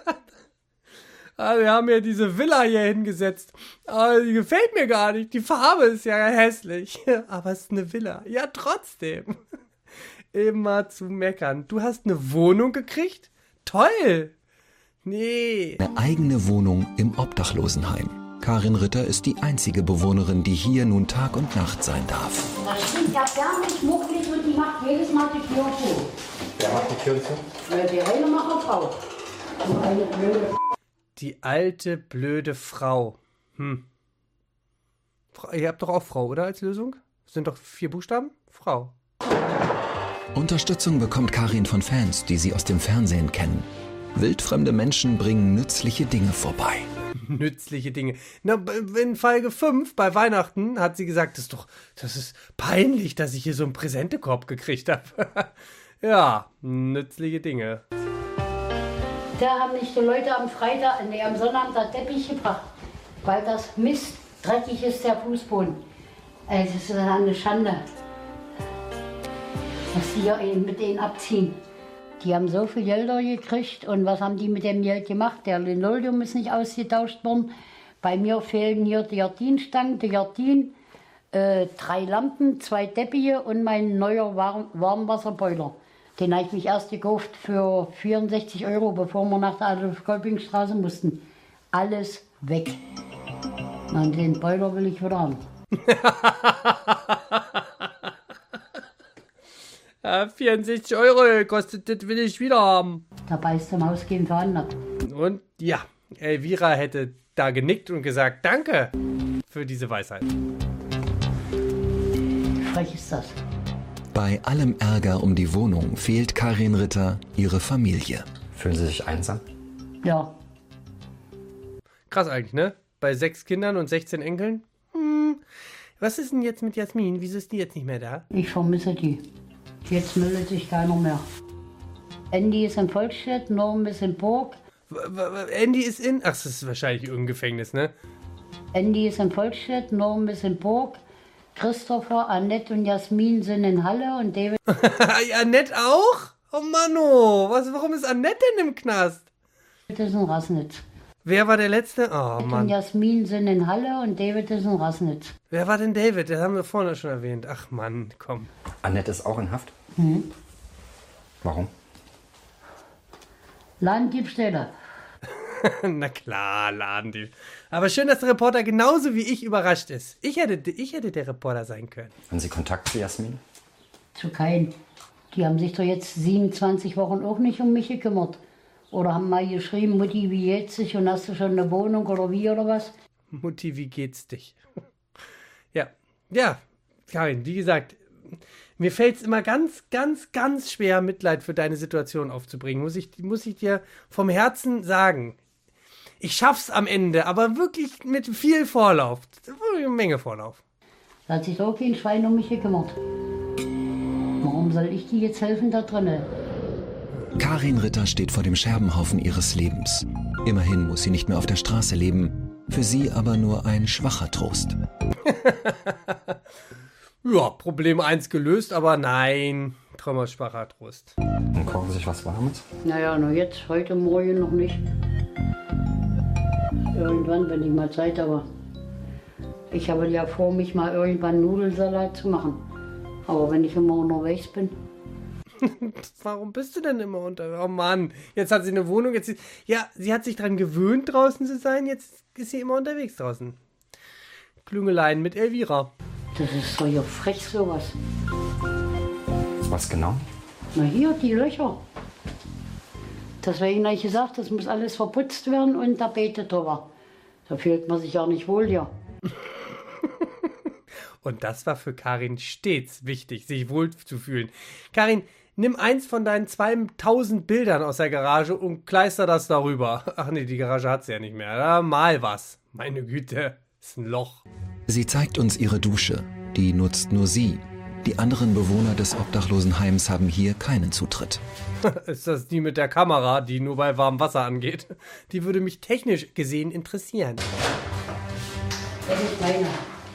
Wir haben ja diese Villa hier hingesetzt. Aber die gefällt mir gar nicht. Die Farbe ist ja hässlich. Aber es ist eine Villa. Ja, trotzdem. Immer zu meckern. Du hast eine Wohnung gekriegt? Toll. Nee. Eine eigene Wohnung im Obdachlosenheim. Karin Ritter ist die einzige Bewohnerin, die hier nun Tag und Nacht sein darf. Das stimmt ja gar nicht mucklig und die macht jedes Mal die Tür zu. Wer macht die Tür zu? Die eine Macherfrau. So eine blöde. Die alte, blöde Frau. Ihr habt doch auch Frau, oder, als Lösung? Sind doch 4 Buchstaben? Frau. Unterstützung bekommt Karin von Fans, die sie aus dem Fernsehen kennen. Wildfremde Menschen bringen nützliche Dinge vorbei. Nützliche Dinge. Na, in Folge 5 bei Weihnachten hat sie gesagt, das ist peinlich, dass ich hier so einen Präsentekorb gekriegt habe. Ja, nützliche Dinge. Da haben nicht die Leute am Sonnabend das Teppich gebracht, weil das Mist dreckig ist, der Fußboden. Es ist eine Schande, was die hier mit denen abziehen. Die haben so viel Gelder gekriegt und was haben die mit dem Geld gemacht? Der Linoleum ist nicht ausgetauscht worden. Bei mir fehlen hier die Gardinenstangen, die Gardinen, 3 Lampen, 2 Teppiche und mein neuer Warmwasserboiler. Den habe ich mich erst gekauft für 64 €, bevor wir nach der Adolf-Kolping-Straße mussten. Alles weg. Und den Boiler will ich wieder haben. Ja, 64 € kostet, das will ich wieder haben. Dabei ist zum Ausgehen verhandelt. Und ja, Elvira hätte da genickt und gesagt, danke für diese Weisheit. Frech ist das. Bei allem Ärger um die Wohnung fehlt Karin Ritter ihre Familie. Fühlen Sie sich einsam? Ja. Krass eigentlich, ne? Bei 6 Kindern und 16 Enkeln? Was ist denn jetzt mit Jasmin? Wieso ist die jetzt nicht mehr da? Ich vermisse die. Jetzt meldet sich keiner mehr. Andy ist in Volkstedt, Norm ist in Burg. Andy ist in... Ach, das ist wahrscheinlich irgendein Gefängnis, ne? Andy ist in Volkstedt, Norm ist in Burg. Christopher, Annette und Jasmin sind in Halle und David... Annette auch? Oh Mann, warum ist Annette denn im Knast? Das ist in Rassnitz. Wer war der Letzte? Oh Und Mann. Jasmin sind in Halle und David ist in Rassnitz. Wer war denn David? Den haben wir vorne schon erwähnt. Ach Mann, komm. Annette ist auch in Haft? Warum? Ladendiebstähle. Na klar, Ladendieb. Aber schön, dass der Reporter genauso wie ich überrascht ist. Ich hätte der Reporter sein können. Haben Sie Kontakt zu Jasmin? Zu keinem. Die haben sich doch jetzt 27 Wochen auch nicht um mich gekümmert. Oder haben mal geschrieben, Mutti, wie geht's dich und hast du schon eine Wohnung oder wie oder was? Mutti, wie geht's dich? Ja, Ja, Karin, wie gesagt, mir fällt es immer ganz, ganz, ganz schwer, Mitleid für deine Situation aufzubringen. Muss ich dir vom Herzen sagen. Ich schaff's am Ende, aber wirklich mit viel Vorlauf. Eine Menge Vorlauf. Da hat sich auch kein Schwein um mich gekümmert. Warum soll ich die jetzt helfen da drinnen? Karin Ritter steht vor dem Scherbenhaufen ihres Lebens. Immerhin muss sie nicht mehr auf der Straße leben. Für sie aber nur ein schwacher Trost. Ja, Problem 1 gelöst, aber nein, schwacher Trost. Und kochen Sie sich was Warmes? Naja, nur jetzt, heute Morgen noch nicht. Irgendwann, wenn ich mal Zeit habe. Ich habe ja vor, mich mal irgendwann Nudelsalat zu machen. Aber wenn ich immer unterwegs bin. Warum bist du denn immer unterwegs? Oh Mann, jetzt hat sie eine Wohnung. Sie hat sich daran gewöhnt, draußen zu sein. Jetzt ist sie immer unterwegs draußen. Klüngeleien mit Elvira. Das ist doch ja frech, sowas. Was genau? Na hier, die Löcher. Deswegen habe ich gesagt, das muss alles verputzt werden und Tapete drüber. Da fühlt man sich ja nicht wohl hier. Und das war für Karin stets wichtig, sich wohl zu fühlen. Karin, nimm eins von deinen 2000 Bildern aus der Garage und kleister das darüber. Ach nee, die Garage hat sie ja nicht mehr. Da mal was. Meine Güte, ist ein Loch. Sie zeigt uns ihre Dusche. Die nutzt nur sie. Die anderen Bewohner des Obdachlosenheims haben hier keinen Zutritt. Ist das die mit der Kamera, die nur bei warmem Wasser angeht? Die würde mich technisch gesehen interessieren. Das ist meine.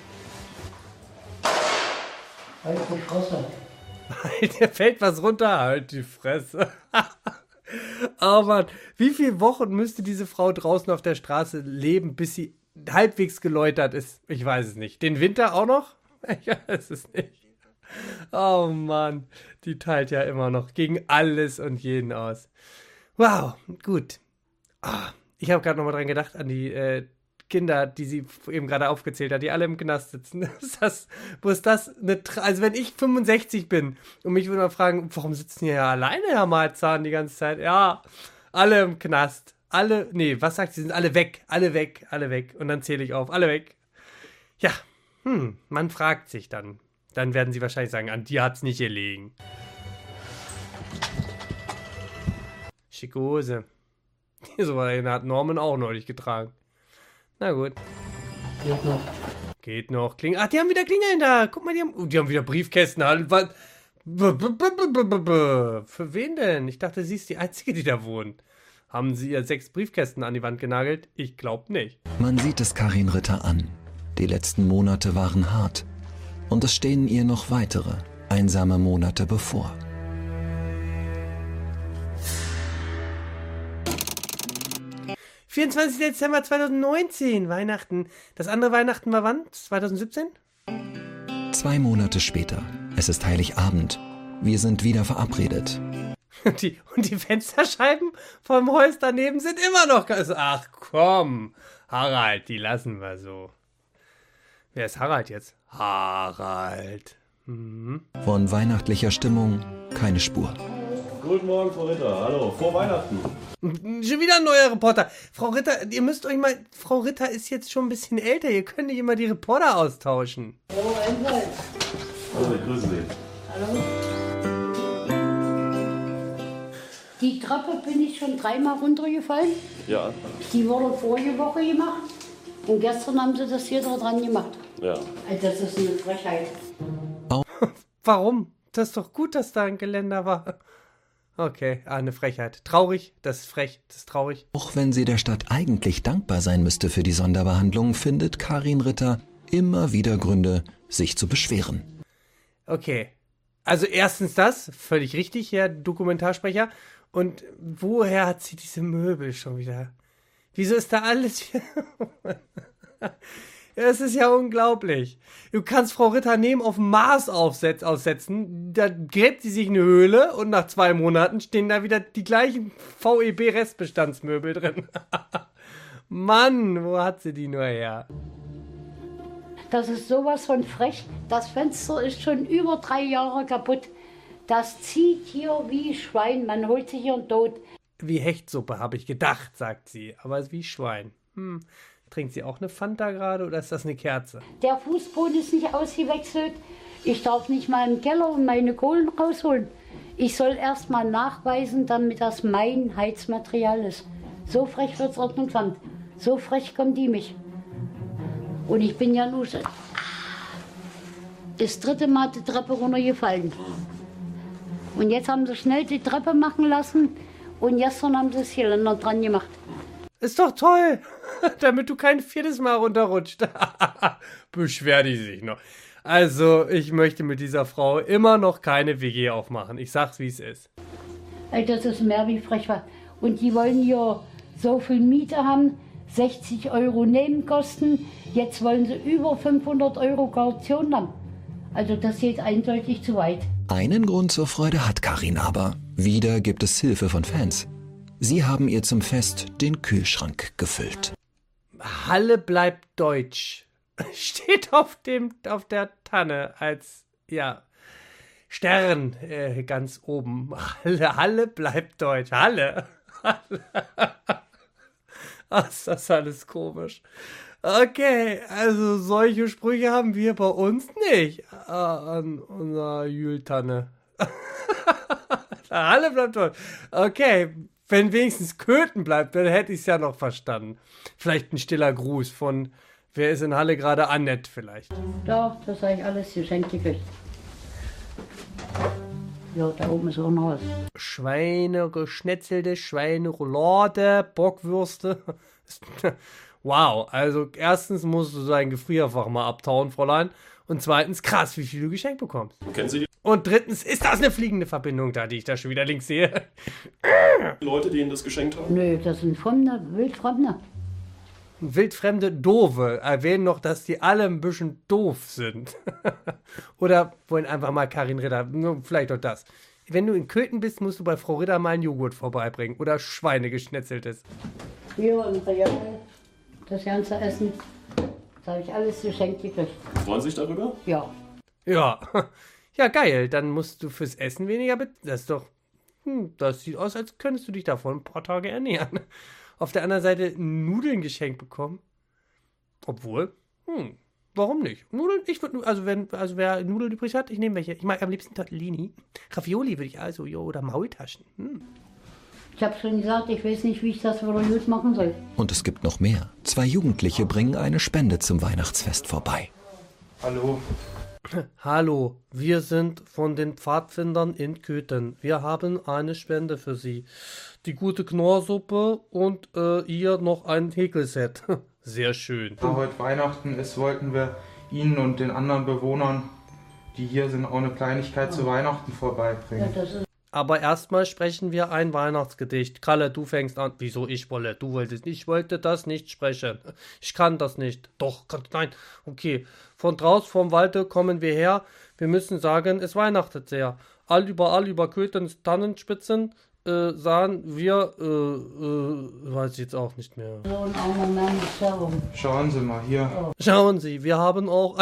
Halt die Fresse. Dir fällt was runter, halt die Fresse. Oh Mann, wie viele Wochen müsste diese Frau draußen auf der Straße leben, bis sie halbwegs geläutert ist? Ich weiß es nicht. Den Winter auch noch? Ich weiß es nicht. Oh Mann, die teilt ja immer noch gegen alles und jeden aus. Wow, gut. Ich habe gerade noch mal dran gedacht, an die Kinder, die sie eben gerade aufgezählt hat, die alle im Knast sitzen. Also wenn ich 65 bin und mich würde man fragen, warum sitzen hier ja alleine, Herr Malzahn, die ganze Zeit? Ja, alle im Knast. Was sagt sie? Sind alle weg, alle weg, alle weg. Und dann zähle ich auf, alle weg. Ja, man fragt sich dann. Dann werden sie wahrscheinlich sagen, an dir hat's nicht gelegen. Schicke Hose. So eine hat Norman auch neulich getragen. Na gut. Geht noch. Die haben wieder Klingeln da. Guck mal, die haben wieder Briefkästen. Für wen denn? Ich dachte, sie ist die Einzige, die da wohnt. Haben sie ihr 6 Briefkästen an die Wand genagelt? Ich glaube nicht. Man sieht es Karin Ritter an. Die letzten Monate waren hart. Und es stehen ihr noch weitere, einsame Monate bevor. »24. Dezember 2019, Weihnachten. Das andere Weihnachten war wann? 2017? 2 Monate später. Es ist Heiligabend. Wir sind wieder verabredet. Und die Fensterscheiben vom Haus daneben sind immer noch... Ach komm, Harald, die lassen wir so. Wer ist Harald jetzt? Harald. Von weihnachtlicher Stimmung keine Spur. Guten Morgen, Frau Ritter. Hallo, frohe Weihnachten. Schon wieder ein neuer Reporter. Frau Ritter, ihr müsst euch mal... Frau Ritter ist jetzt schon ein bisschen älter. Ihr könnt nicht immer die Reporter austauschen. Hallo, Enwald. Hallo, ich grüße Sie. Hallo. Die Treppe bin ich schon 3-mal runtergefallen. Ja. Die wurde vorige Woche gemacht. Und gestern haben sie das hier dran gemacht. Ja. Das ist eine Frechheit. Warum? Das ist doch gut, dass da ein Geländer war. Okay, eine Frechheit. Traurig, das ist frech, das ist traurig. Auch wenn sie der Stadt eigentlich dankbar sein müsste für die Sonderbehandlung, findet Karin Ritter immer wieder Gründe, sich zu beschweren. Okay, also erstens das, völlig richtig, Herr Dokumentarsprecher. Und woher hat sie diese Möbel schon wieder? Wieso ist da alles... Es ist ja unglaublich. Du kannst Frau Ritter nehmen, auf dem Mars aussetzen, da gräbt sie sich eine Höhle und nach 2 Monaten stehen da wieder die gleichen VEB-Restbestandsmöbel drin. Mann, wo hat sie die nur her? Das ist sowas von frech. Das Fenster ist schon über 3 Jahre kaputt. Das zieht hier wie Schwein. Man holt sich hier einen Tod. Wie Hechtsuppe, habe ich gedacht, sagt sie. Aber es ist wie Schwein. Trinkt sie auch eine Fanta gerade oder ist das eine Kerze? Der Fußboden ist nicht ausgewechselt. Ich darf nicht mal im Keller und meine Kohlen rausholen. Ich soll erst mal nachweisen, damit das mein Heizmaterial ist. So frech wird's Ordnungsamt. So frech kommen die mich. Und ich bin ja nur das 3. Mal die Treppe runtergefallen. Und jetzt haben sie schnell die Treppe machen lassen und gestern haben sie das Geländer dran gemacht. Ist doch toll, damit du kein 4. Mal runterrutscht. Beschwer die sich noch. Also, ich möchte mit dieser Frau immer noch keine WG aufmachen. Ich sag's, wie es ist. Das ist mehr wie frech. Und die wollen hier so viel Miete haben, 60 € Nebenkosten. Jetzt wollen sie über 500 € Kaution haben. Also das geht eindeutig zu weit. Einen Grund zur Freude hat Karin aber. Wieder gibt es Hilfe von Fans. Sie haben ihr zum Fest den Kühlschrank gefüllt. Halle bleibt deutsch. Steht auf der Tanne als, ja, Stern ganz oben. Halle bleibt deutsch. Halle. Ach, ist das alles komisch. Okay, also solche Sprüche haben wir bei uns nicht an unserer Jültanne. Halle bleibt deutsch. Okay, wenn wenigstens Köthen bleibt, dann hätte ich es ja noch verstanden. Vielleicht ein stiller Gruß von, wer ist in Halle gerade? Annette vielleicht. Doch, das habe ich alles geschenkt gekriegt. Ja, da oben ist auch noch was. Schweine, geschnetzelte Schweineroulade, Bockwürste. Wow, also erstens musst du dein Gefrierfach mal abtauen, Fräulein. Und zweitens, krass, wie viel du geschenkt bekommst. Kennen Sie die Und drittens, ist das eine fliegende Verbindung da, die ich da schon wieder links sehe? Leute, die Ihnen das geschenkt haben? Nö, das sind Fremde, Wildfremde. Wildfremde Doofe erwähnen noch, dass die alle ein bisschen doof sind. Oder wollen einfach mal Karin Ritter, vielleicht auch das. Wenn du in Köthen bist, musst du bei Frau Ritter mal einen Joghurt vorbeibringen. Oder Schweinegeschnetzeltes. Hier und Real, das ganze Essen, das habe ich alles geschenkt gekriegt. Freuen Sie sich darüber? Ja. Ja. Ja, geil. Dann musst du fürs Essen weniger das ist doch, das sieht aus, als könntest du dich davon ein paar Tage ernähren. Auf der anderen Seite Nudeln geschenkt bekommen. Obwohl, warum nicht? Nudeln, ich würde, also wer Nudeln übrig hat, ich nehme welche. Ich mag am liebsten Tortellini. Ravioli würde ich also, oder Maultaschen. Ich habe schon gesagt, ich weiß nicht, wie ich das wieder gut machen soll. Und es gibt noch mehr. 2 Jugendliche bringen eine Spende zum Weihnachtsfest vorbei. Hallo. Hallo, wir sind von den Pfadfindern in Köthen. Wir haben eine Spende für Sie. Die gute Knorrsuppe und hier noch ein Häkelset. Sehr schön. Da heute Weihnachten ist, wollten wir Ihnen und den anderen Bewohnern, die hier sind, auch eine Kleinigkeit zu Weihnachten vorbeibringen. Ja, aber erstmal sprechen wir ein Weihnachtsgedicht. Kalle, du fängst an. Wieso ich wolle? Du wolltest nicht. Ich wollte das nicht sprechen. Ich kann das nicht. Doch, nein. Okay. Von draußen vom Walde kommen wir her. Wir müssen sagen, es weihnachtet sehr. Überall über Köthens Tannenspitzen sahen wir, weiß ich jetzt auch nicht mehr. So ein armer Mann ist darum. Schauen Sie mal hier. Oh. Schauen Sie, wir haben auch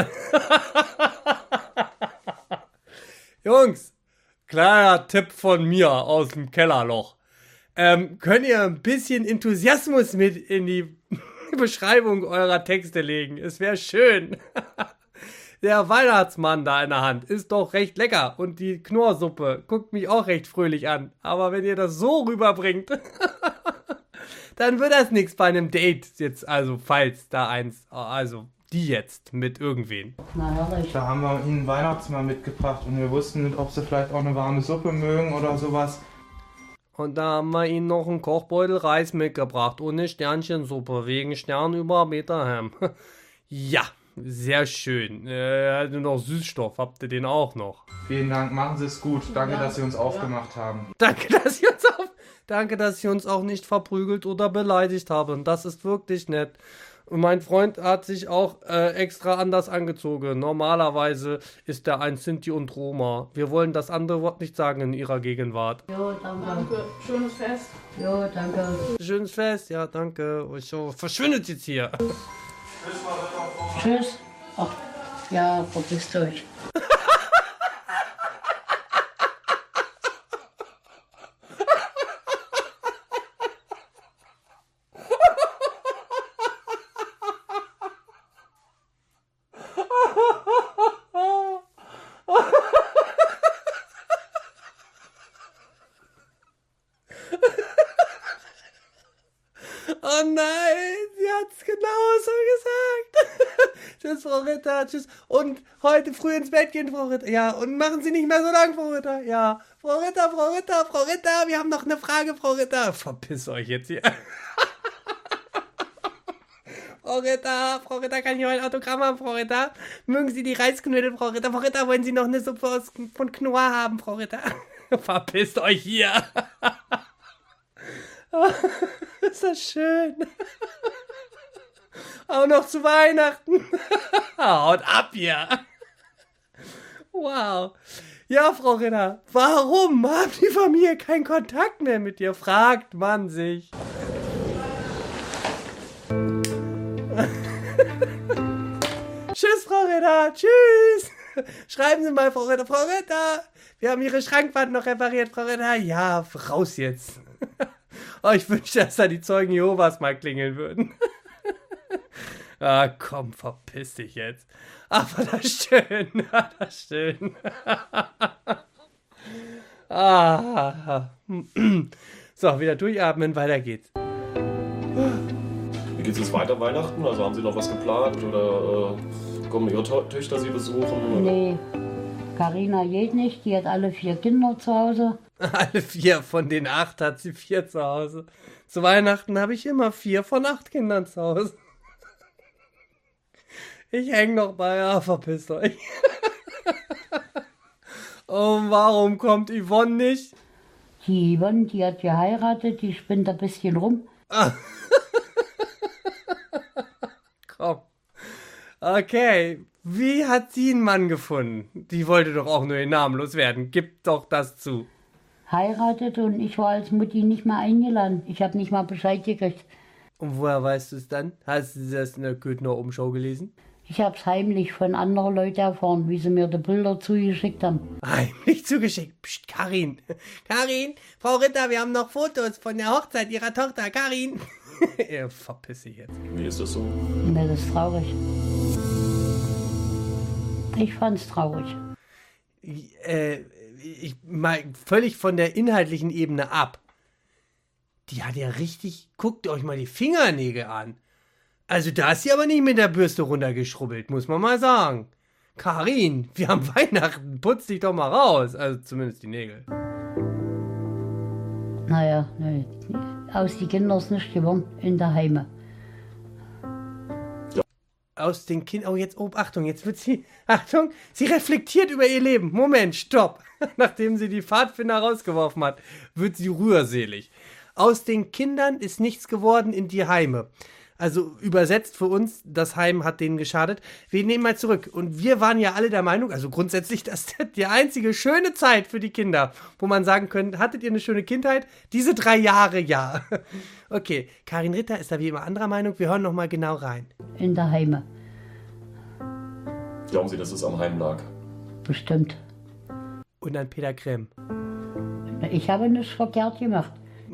Jungs, kleiner Tipp von mir aus dem Kellerloch. Könnt ihr ein bisschen Enthusiasmus mit in die Beschreibung eurer Texte legen? Es wäre schön. Der Weihnachtsmann da in der Hand ist doch recht lecker und die Knorrsuppe guckt mich auch recht fröhlich an. Aber wenn ihr das so rüberbringt, dann wird das nichts bei einem Date jetzt, also falls da eins, also die jetzt mit irgendwen. Da haben wir Ihnen einen Weihnachtsmann mitgebracht und wir wussten nicht, ob Sie vielleicht auch eine warme Suppe mögen oder sowas. Und da haben wir Ihnen noch einen Kochbeutel Reis mitgebracht und eine Sternchensuppe wegen Stern über Meterham. Ja, sehr schön. Noch Süßstoff, habt ihr den auch noch? Vielen Dank, machen Sie es gut. Danke, dass Sie uns aufgemacht haben. Danke, dass Sie uns auch nicht verprügelt oder beleidigt haben. Das ist wirklich nett. Und mein Freund hat sich auch extra anders angezogen. Normalerweise ist er ein Sinti und Roma. Wir wollen das andere Wort nicht sagen in ihrer Gegenwart. Jo, danke. Danke. Schönes Fest. Jo, danke. Schönes Fest, ja, danke. So, verschwindet jetzt hier. Tschüss. Ach, ja, verpisst euch. Oh nein, sie hat's genauso gesagt. Tschüss, Frau Ritter, tschüss. Und heute früh ins Bett gehen, Frau Ritter. Ja, und machen Sie nicht mehr so lang, Frau Ritter. Ja, Frau Ritter, wir haben noch eine Frage, Frau Ritter. Verpiss euch jetzt hier. Frau Ritter, kann ich heute ein Autogramm haben, Frau Ritter? Mögen Sie die Reisknödel, Frau Ritter? Frau Ritter, wollen Sie noch eine Suppe von Quinoa haben, Frau Ritter? Verpisst euch hier. Ist das schön. Auch noch zu Weihnachten. Haut ab hier. Wow. Ja, Frau Ritter, warum hat die Familie keinen Kontakt mehr mit dir? Fragt man sich. Tschüss, Frau Ritter. Tschüss. Schreiben Sie mal, Frau Ritter. Frau Ritter, wir haben Ihre Schrankwand noch repariert, Frau Ritter. Ja, raus jetzt. Oh, ich wünschte, dass da die Zeugen Jehovas mal klingeln würden. Ah, komm, verpiss dich jetzt. Ach, war das schön. War das schön. So, wieder durchatmen, weiter geht's. Wie geht's jetzt weiter Weihnachten? Also haben Sie noch was geplant oder kommen Ihre Töchter Sie besuchen? Nee, Carina geht nicht, die hat alle 4 Kinder zu Hause. Alle 4 von den 8 hat sie 4 zu Hause. Zu Weihnachten habe ich immer 4 von 8 Kindern zu Hause. Ich hänge noch bei, verpisst euch. Und warum kommt Yvonne nicht? Die Yvonne, die hat geheiratet, die spinnt ein bisschen rum. Komm. Okay, wie hat sie einen Mann gefunden? Die wollte doch auch nur namenlos werden. Gib doch das zu. Heiratet und ich war als Mutti nicht mal eingeladen. Ich habe nicht mal Bescheid gekriegt. Und woher weißt du es dann? Hast du das in der Köthner Umschau gelesen? Ich habe es heimlich von anderen Leuten erfahren, wie sie mir die Bilder zugeschickt haben. Heimlich zugeschickt? Psst, Karin. Karin, Frau Ritter, wir haben noch Fotos von der Hochzeit Ihrer Tochter. Karin. Verpiss dich jetzt. Wie ist das so? Nee, das ist traurig. Ich fand's traurig. Ich mal völlig von der inhaltlichen Ebene ab. Die hat ja richtig, guckt euch mal die Fingernägel an. Also da ist sie aber nicht mit der Bürste runtergeschrubbelt, muss man mal sagen. Karin, wir haben Weihnachten, putz dich doch mal raus. Also zumindest die Nägel. Naja, nee, aus den Kindern ist nichts geworden in der Heime. Aus den Kindern, oh jetzt, oh Achtung, jetzt wird sie, Achtung, sie reflektiert über ihr Leben. Moment, stopp. Nachdem sie die Pfadfinder rausgeworfen hat, wird sie rührselig. Aus den Kindern ist nichts geworden in die Heime. Also übersetzt für uns, das Heim hat denen geschadet. Wir nehmen mal zurück. Und wir waren ja alle der Meinung, also grundsätzlich, dass die einzige schöne Zeit für die Kinder, wo man sagen könnte, hattet ihr eine schöne Kindheit? Diese 3 Jahre, ja. Okay, Karin Ritter ist da wie immer anderer Meinung. Wir hören noch mal genau rein. In der Heime. Glauben Sie, dass es am Heim lag? Bestimmt. Und an Peter Grimm. Ich habe nichts verkehrt gemacht.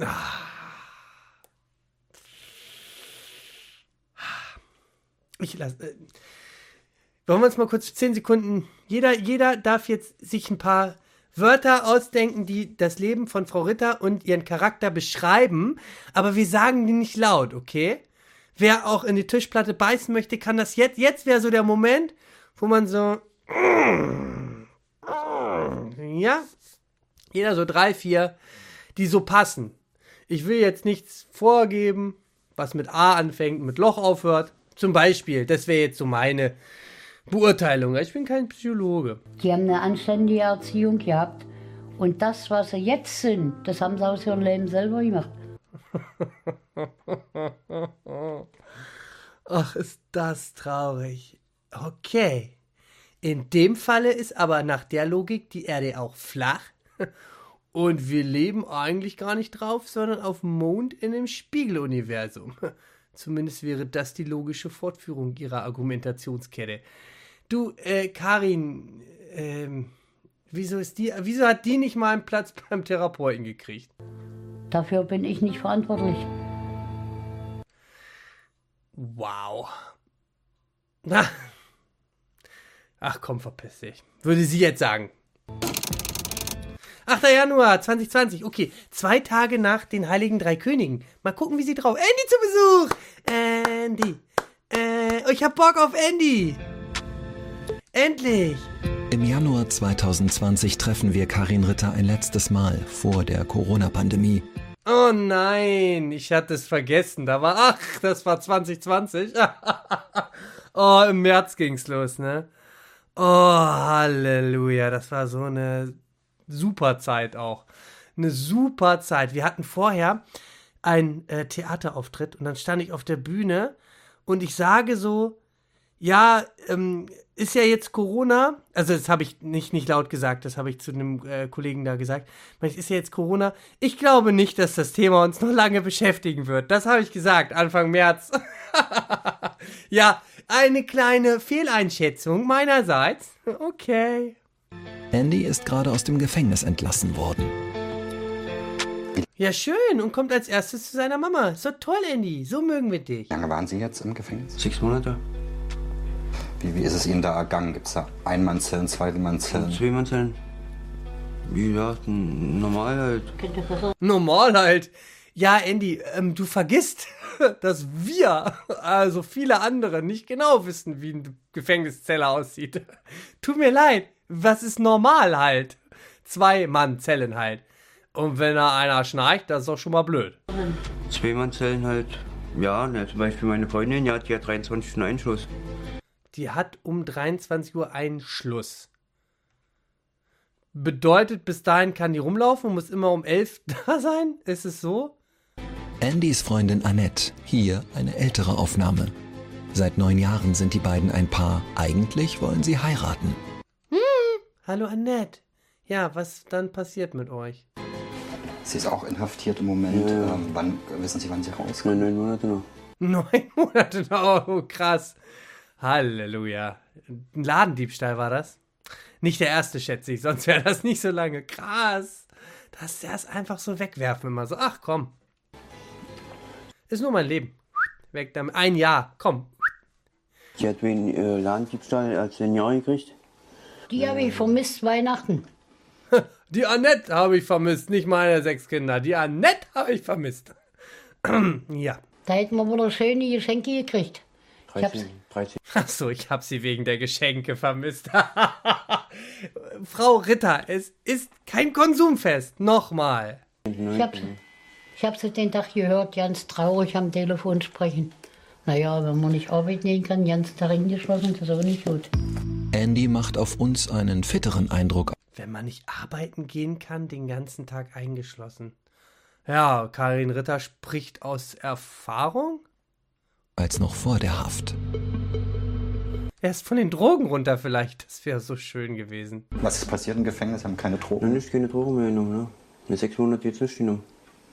Wollen wir uns mal kurz 10 Sekunden, jeder darf jetzt sich ein paar Wörter ausdenken, die das Leben von Frau Ritter und ihren Charakter beschreiben, aber wir sagen die nicht laut, okay? Wer auch in die Tischplatte beißen möchte, kann das jetzt. Jetzt wäre so der Moment, wo man so, ja, jeder so 3, 4, die so passen. Ich will jetzt nichts vorgeben, was mit A anfängt, mit Loch aufhört. Zum Beispiel, das wäre jetzt so meine Beurteilung. Ich bin kein Psychologe. Die haben eine anständige Erziehung gehabt. Und das, was sie jetzt sind, das haben sie aus ihrem Leben selber gemacht. Ach, ist das traurig. Okay. In dem Falle ist aber nach der Logik die Erde auch flach. Und wir leben eigentlich gar nicht drauf, sondern auf dem Mond in dem Spiegeluniversum. Zumindest wäre das die logische Fortführung ihrer Argumentationskette. Du, Karin, wieso hat die nicht mal einen Platz beim Therapeuten gekriegt? Dafür bin ich nicht verantwortlich. Wow. Ach komm, verpiss dich. Würde sie jetzt sagen. 8. Januar 2020. Okay, 2 Tage nach den Heiligen Drei Königen. Mal gucken, wie sie drauf... Andy zu Besuch! Andy. Ich hab Bock auf Andy. Endlich. Im Januar 2020 treffen wir Karin Ritter ein letztes Mal vor der Corona-Pandemie. Oh nein, ich hatte es vergessen. Das war 2020. Oh, im März ging's los, ne? Oh, Halleluja. Das war so eine super Zeit auch. Eine super Zeit. Wir hatten vorher einen Theaterauftritt und dann stand ich auf der Bühne und ich sage so, ja, ist ja jetzt Corona, also das habe ich nicht laut gesagt, das habe ich zu einem Kollegen da gesagt, ist ja jetzt Corona, ich glaube nicht, dass das Thema uns noch lange beschäftigen wird. Das habe ich gesagt, Anfang März. Ja, eine kleine Fehleinschätzung meinerseits. Okay. Andy ist gerade aus dem Gefängnis entlassen worden. Ja, schön, und kommt als erstes zu seiner Mama. So toll, Andy, so mögen wir dich. Wie lange waren Sie jetzt im Gefängnis? 6 Monate. Wie ist es Ihnen da ergangen? Gibt es da Einmannzellen, Zweimannzellen? Zweimannzellen. Wie gesagt, normal halt. Normal halt. Ja, Andy, du vergisst, dass wir, also viele andere, nicht genau wissen, wie eine Gefängniszelle aussieht. Tut mir leid, was ist normal halt? 2-Mann-Zellen halt. Und wenn da einer schnarcht, das ist doch schon mal blöd. 2-Mann-Zellen halt. Ja, ne, zum Beispiel meine Freundin, ja, die hat 23 Uhr Einschluss. Die hat um 23 Uhr einen Schluss. Bedeutet, bis dahin kann die rumlaufen und muss immer um 11 da sein? Ist es so? Andys Freundin Annette, hier eine ältere Aufnahme. Seit 9 Jahren sind die beiden ein Paar. Eigentlich wollen sie heiraten. Hallo Annette. Ja, was dann passiert mit euch? Sie ist auch inhaftiert im Moment. Ja. Wissen Sie, wann sie rauskommt? 9 Monate noch. 9 Monate noch? Oh, krass. Halleluja. Ein Ladendiebstahl war das? Nicht der erste, schätze ich, sonst wäre das nicht so lange. Krass. Dass der es einfach so wegwerfen immer so. Ach, komm. Ist nur mein Leben. Weg damit. 1 Jahr. Komm. Die hat wegen Ladendiebstahl als Senior gekriegt. Die habe ich vermisst Weihnachten. Die Annette habe ich vermisst, nicht meine 6 Kinder. Die Annette habe ich vermisst. Ja. Da hätten wir wieder schöne Geschenke gekriegt. 13. Achso, ich habe sie wegen der Geschenke vermisst. Frau Ritter, es ist kein Konsumfest. Nochmal. Ich hab's den Tag gehört, ganz traurig am Telefon sprechen. Naja, wenn man nicht arbeiten gehen kann, den ganzen Tag eingeschlossen, das ist aber nicht gut. Andy macht auf uns einen fitteren Eindruck. Wenn man nicht arbeiten gehen kann, den ganzen Tag eingeschlossen. Ja, Karin Ritter spricht aus Erfahrung? Als noch vor der Haft. Er ist von den Drogen runter vielleicht. Das wäre so schön gewesen. Was ist passiert im Gefängnis? Haben keine Drogen? Nein, keine Drogen mehr genommen, ne? Mit 6 Monaten jetzt nicht genommen.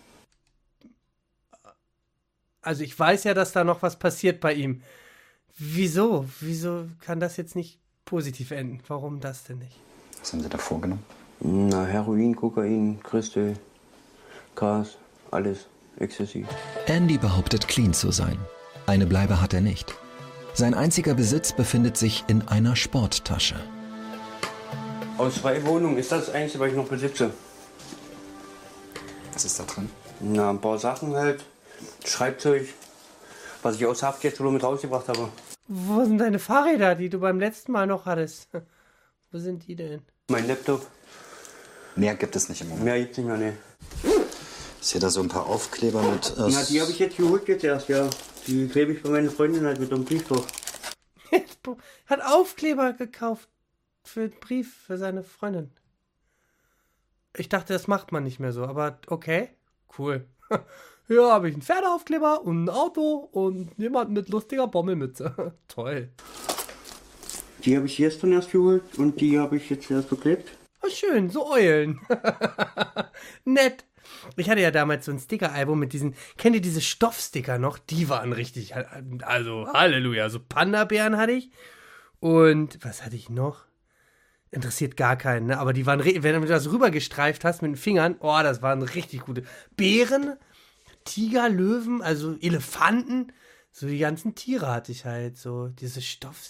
Also ich weiß ja, dass da noch was passiert bei ihm. Wieso? Wieso kann das jetzt nicht positiv enden? Warum das denn nicht? Was haben Sie da vorgenommen? Na, Heroin, Kokain, Crystal, Gras, alles. Ecstasy. Andy behauptet, clean zu sein. Eine Bleibe hat er nicht. Sein einziger Besitz befindet sich in einer Sporttasche. Aus 2 Wohnungen ist das Einzige, was ich noch besitze. Was ist da drin? Na, ein paar Sachen halt. Schreibzeug, was ich aus Haft jetzt wieder mit rausgebracht habe. Wo sind deine Fahrräder, die du beim letzten Mal noch hattest? Wo sind die denn? Mein Laptop. Mehr gibt es nicht im Moment. Mehr gibt's nicht mehr, ne. Ich sehe da so ein paar Aufkleber mit... Na, die habe ich jetzt geholt jetzt erst, ja. Die klebe ich bei meiner Freundin halt mit einem Brief drauf. Hat Aufkleber gekauft für einen Brief für seine Freundin. Ich dachte, das macht man nicht mehr so, aber okay, cool. Hier habe ich einen Pferdeaufkleber und ein Auto und jemand mit lustiger Bommelmütze. Toll. Die habe ich gestern erst geholt und die habe ich jetzt erst beklebt. Oh, schön, so Eulen. Nett. Ich hatte ja damals so ein Sticker-Album mit diesen, kennt ihr diese Stoffsticker noch? Die waren richtig, also Halleluja, so Panda-Bären hatte ich. Und was hatte ich noch? Interessiert gar keinen, ne? Aber die waren, wenn du das rübergestreift hast mit den Fingern, oh, das waren richtig gute. Bären, Tiger, Löwen, also Elefanten, so die ganzen Tiere hatte ich halt, so diese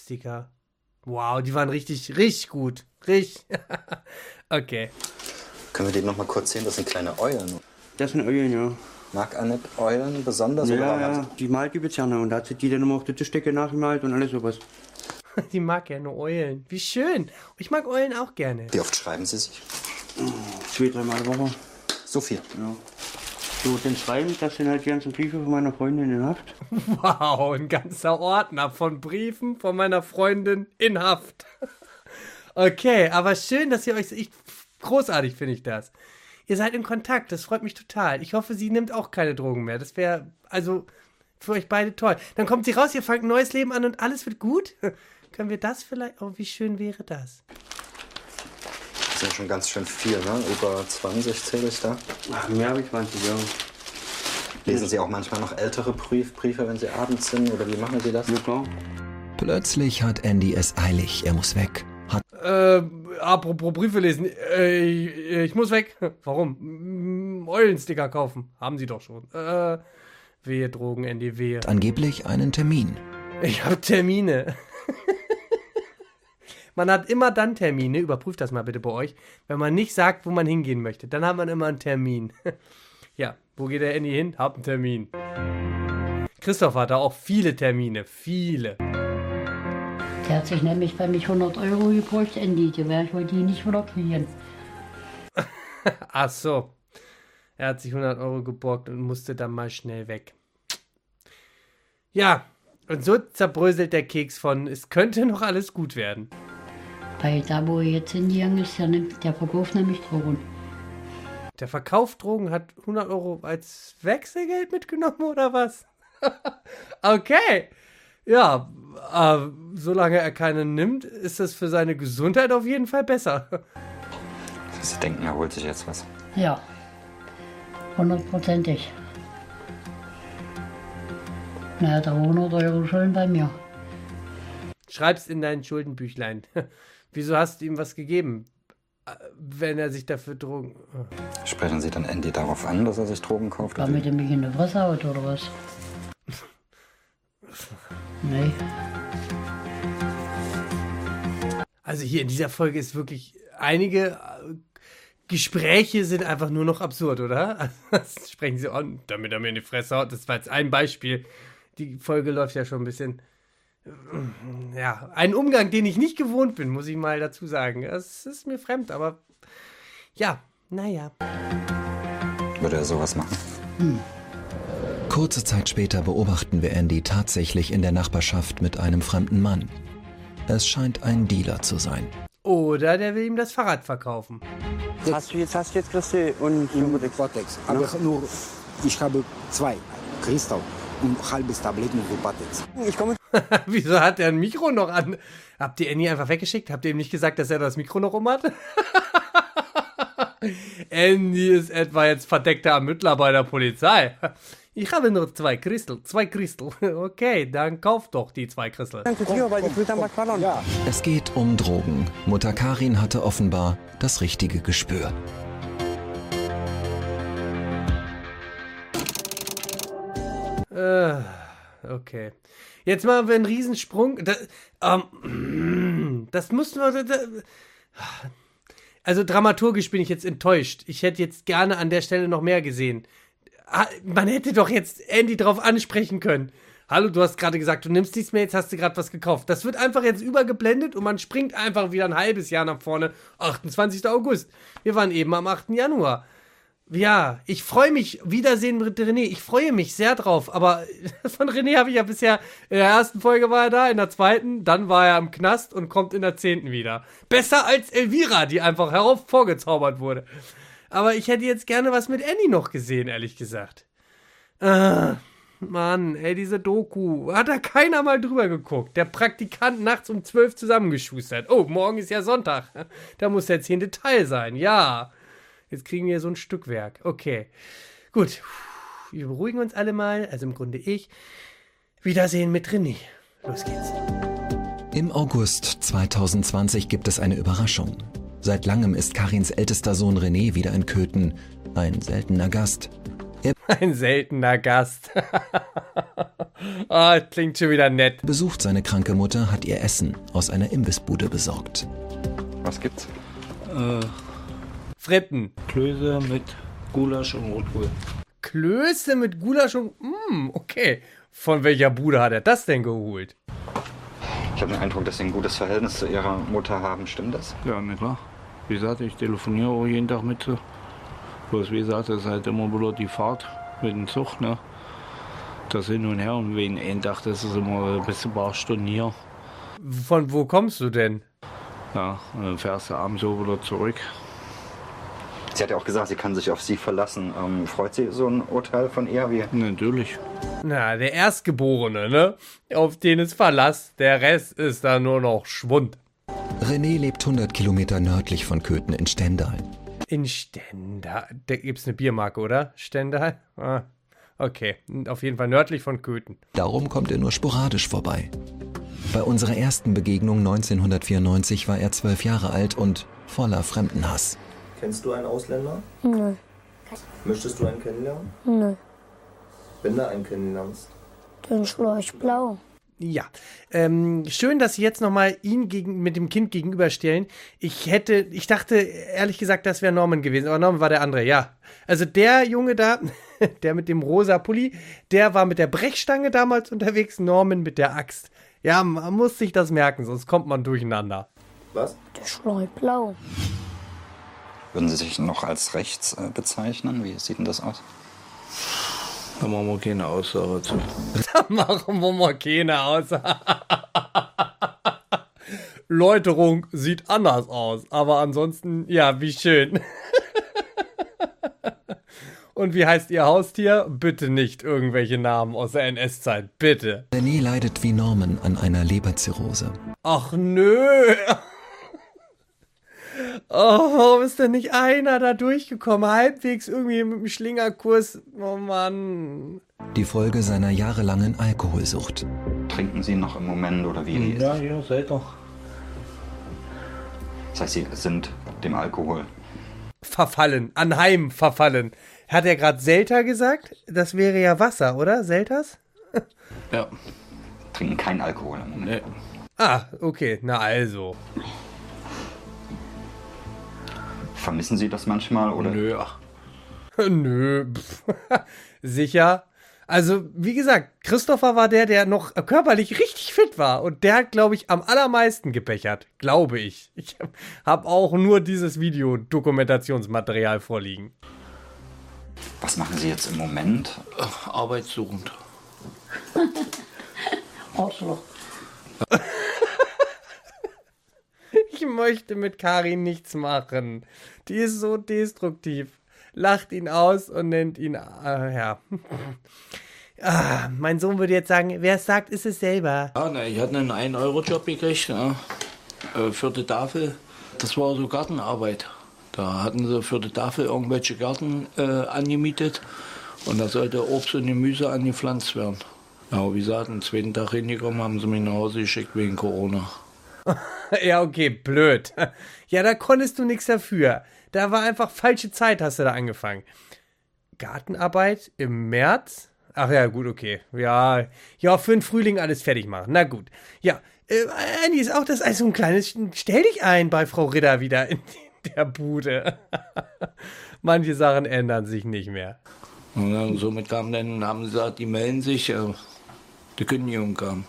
Stoffsticker. Wow, die waren richtig, richtig gut. Richtig. Okay. Können wir die noch mal kurz sehen? Das sind kleine Eulen. Das sind Eulen, ja. Mag Annette Eulen besonders? Ja, die malt die gerne. Und da hat sie die dann immer auf die Tischdecke nachgemalt und alles sowas. Die mag gerne Eulen. Wie schön. Ich mag Eulen auch gerne. Wie oft schreiben Sie sich? 2-3 Mal die Woche. So viel? Ja. So, den Schreiben, das sind halt die ganzen Briefe von meiner Freundin in Haft. Wow, ein ganzer Ordner von Briefen von meiner Freundin in Haft. Okay, aber schön, dass ihr euch... großartig finde ich das. Ihr seid in Kontakt, das freut mich total. Ich hoffe, sie nimmt auch keine Drogen mehr. Das wäre also für euch beide toll. Dann kommt sie raus, ihr fangt ein neues Leben an und alles wird gut. Können wir das vielleicht... Oh, wie schön wäre das? Das sind schon ganz schön viel, ne? Über 20 zähle ich da. Ach, mehr habe ich 20, ja. Lesen Sie auch manchmal noch ältere Briefe, wenn Sie abends sind? Oder wie machen Sie das? Ja, klar. Plötzlich hat Andy es eilig. Er muss weg. Apropos Briefe lesen. Ich muss weg. Warum? Eulensticker kaufen. Haben Sie doch schon. Wehe Drogen, Andy, wehe. Angeblich einen Termin. Ich habe Termine. Man hat immer dann Termine, überprüft das mal bitte bei euch, wenn man nicht sagt, wo man hingehen möchte. Dann hat man immer einen Termin. Ja, wo geht der Andy hin? Hab einen Termin. Christoph hat da auch viele Termine. Viele. Der hat sich nämlich bei mich 100 Euro gebraucht, Andy. Die werde ich heute nicht wieder kriegen. Ach so. Er hat sich 100 Euro geborgt und musste dann mal schnell weg. Ja, und so zerbröselt der Keks von, es könnte noch alles gut werden. Weil da, wo er jetzt hingegangen ist, der verkauft nämlich Drogen. Der verkauft Drogen, hat 100 Euro als Wechselgeld mitgenommen oder was? Okay. Ja, solange er keinen nimmt, ist das für seine Gesundheit auf jeden Fall besser. Sie denken, er holt sich jetzt was? Ja, 100%. Na, hat er 100 Euro Schulden bei mir. Schreib's in dein Schuldenbüchlein. Wieso hast du ihm was gegeben, wenn er sich dafür Drogen... Sprechen Sie dann Andy darauf an, dass er sich Drogen kauft? Damit er mich in die Fresse haut, oder was? Nee. Also hier in dieser Folge ist wirklich einige Gespräche sind einfach nur noch absurd, oder? Das sprechen sie an, damit er mir in die Fresse haut. Das war jetzt ein Beispiel. Die Folge läuft ja schon ein bisschen... Ja, ein Umgang, den ich nicht gewohnt bin, muss ich mal dazu sagen. Es ist mir fremd, aber ja, naja. Würde er sowas machen? Kurze Zeit später beobachten wir Andy tatsächlich in der Nachbarschaft mit einem fremden Mann. Es scheint ein Dealer zu sein. Oder der will ihm das Fahrrad verkaufen. Hast du jetzt Christi und Vortex? Aber nur, ich habe 2 Crystal und halbes Tabletten für Vortex. Ich komme. Wieso hat er ein Mikro noch an? Habt ihr Andy einfach weggeschickt? Habt ihr ihm nicht gesagt, dass er das Mikro noch hat? Andy ist etwa jetzt verdeckter Ermittler bei der Polizei. Ich habe nur 2 Crystal. Okay, dann kauft doch die 2 Crystal. Es geht um Drogen. Mutter Karin hatte offenbar das richtige Gespür. Okay. Jetzt machen wir einen Riesensprung. Das mussten wir... Also dramaturgisch bin ich jetzt enttäuscht. Ich hätte jetzt gerne an der Stelle noch mehr gesehen. Man hätte doch jetzt Andy drauf ansprechen können. Hallo, du hast gerade gesagt, du nimmst nichts mehr, jetzt hast du gerade was gekauft. Das wird einfach jetzt übergeblendet und man springt einfach wieder ein halbes Jahr nach vorne. 28. August. Wir waren eben am 8. Januar. Ja, ich freue mich. Wiedersehen mit René. Ich freue mich sehr drauf. Aber von René habe ich ja bisher, in der ersten Folge war er da, in der zweiten, dann war er im Knast und kommt in der 10. wieder. Besser als Elvira, die einfach vorgezaubert wurde. Aber ich hätte jetzt gerne was mit Andy noch gesehen, ehrlich gesagt. Mann, ey, diese Doku. Hat da keiner mal drüber geguckt. Der Praktikant nachts um 12 zusammengeschustert. Oh, morgen ist ja Sonntag. Da muss der 10. Teil sein. Ja. Jetzt kriegen wir so ein Stückwerk. Okay. Gut. Wir beruhigen uns alle mal. Also im Grunde ich. Wiedersehen mit René. Los geht's. Im August 2020 gibt es eine Überraschung. Seit langem ist Karins ältester Sohn René wieder in Köthen. Ein seltener Gast. Ein seltener Gast. Oh, klingt schon wieder nett. Besucht seine kranke Mutter, hat ihr Essen aus einer Imbissbude besorgt. Was gibt's? Fritten. Klöße mit Gulasch und Rotkohl. Klöße mit Gulasch und... okay. Von welcher Bude hat er das denn geholt? Ich habe den Eindruck, dass Sie ein gutes Verhältnis zu Ihrer Mutter haben. Stimmt das? Ja, na klar. Wie gesagt, ich telefoniere auch jeden Tag mit. Bloß wie gesagt, das ist halt immer wieder die Fahrt mit dem Zug, ne? Das hin und her. Und wegen einen Tag, das ist immer bis ein paar Stunden hier. Von wo kommst du denn? Ja, und dann fährst du abends so wieder zurück. Sie hat ja auch gesagt, sie kann sich auf Sie verlassen. Freut Sie so ein Urteil von ihr? Wie? Natürlich. Na, der Erstgeborene, ne? Auf den ist Verlass. Der Rest ist da nur noch Schwund. René lebt 100 Kilometer nördlich von Köthen in Stendal. In Stendal? Da gibt's eine Biermarke, oder? Stendal? Ah, okay. Auf jeden Fall nördlich von Köthen. Darum kommt er nur sporadisch vorbei. Bei unserer ersten Begegnung 1994 war er 12 Jahre alt und voller Fremdenhass. Kennst du einen Ausländer? Nö. Möchtest du einen kennenlernen? Nö. Wenn du einen kennenlernst. Den Schläuch blau. Ja, schön, dass Sie jetzt nochmal ihn mit dem Kind gegenüberstellen. Ich dachte ehrlich gesagt, das wäre Norman gewesen, aber Norman war der andere, ja. Also der Junge da, der mit dem rosa Pulli, der war mit der Brechstange damals unterwegs, Norman mit der Axt. Ja, man muss sich das merken, sonst kommt man durcheinander. Was? Der Schläuch blau. Würden Sie sich noch als rechts bezeichnen? Wie sieht denn das aus? Da machen wir keine Aussage zu. Da machen wir mal keine Aussage. Läuterung sieht anders aus, aber ansonsten, ja, wie schön. Und wie heißt Ihr Haustier? Bitte nicht irgendwelche Namen aus der NS-Zeit, bitte. René leidet wie Norman an einer Leberzirrhose. Ach nö. Oh, warum ist denn nicht einer da durchgekommen? Halbwegs irgendwie mit dem Schlingerkurs. Oh Mann. Die Folge seiner jahrelangen Alkoholsucht. Trinken Sie noch im Moment oder wie? Ja, ja, seid doch. Das heißt, Sie sind dem Alkohol verfallen, anheim verfallen. Hat er gerade Selter gesagt? Das wäre ja Wasser, oder? Selters? Ja. Trinken kein Alkohol im Moment. Nee. Ah, okay, na also. Vermissen Sie das manchmal, oder? Nö. Nö. Sicher. Also, wie gesagt, Christopher war der noch körperlich richtig fit war. Und der hat, glaube ich, am allermeisten gebechert. Glaube ich. Ich habe auch nur dieses Videodokumentationsmaterial vorliegen. Was machen Sie jetzt im Moment? Arbeitssuchend. Arschloch. Ich möchte mit Karin nichts machen. Die ist so destruktiv. Lacht ihn aus und nennt ihn, ja. Mein Sohn würde jetzt sagen, wer es sagt, ist es selber. Ja, na, ich hatte einen 1-Euro-Job gekriegt, ja, für die Tafel. Das war so Gartenarbeit. Da hatten sie für die Tafel irgendwelche Gärten angemietet und da sollte Obst und Gemüse angepflanzt werden. Ja, wie gesagt, am zweiten Tag hingekommen, haben sie mich nach Hause geschickt wegen Corona. Ja, okay, blöd. Ja, da konntest du nichts dafür. Da war einfach falsche Zeit, hast du da angefangen. Gartenarbeit im März? Ach ja, gut, okay. Ja, für den Frühling alles fertig machen. Na gut. Ja, Andy, ist auch das also ein kleines, stell dich ein bei Frau Ritter wieder in der Bude. Manche Sachen ändern sich nicht mehr. Und dann, somit kam dann, haben sie gesagt, die melden sich, die Kündigung kam.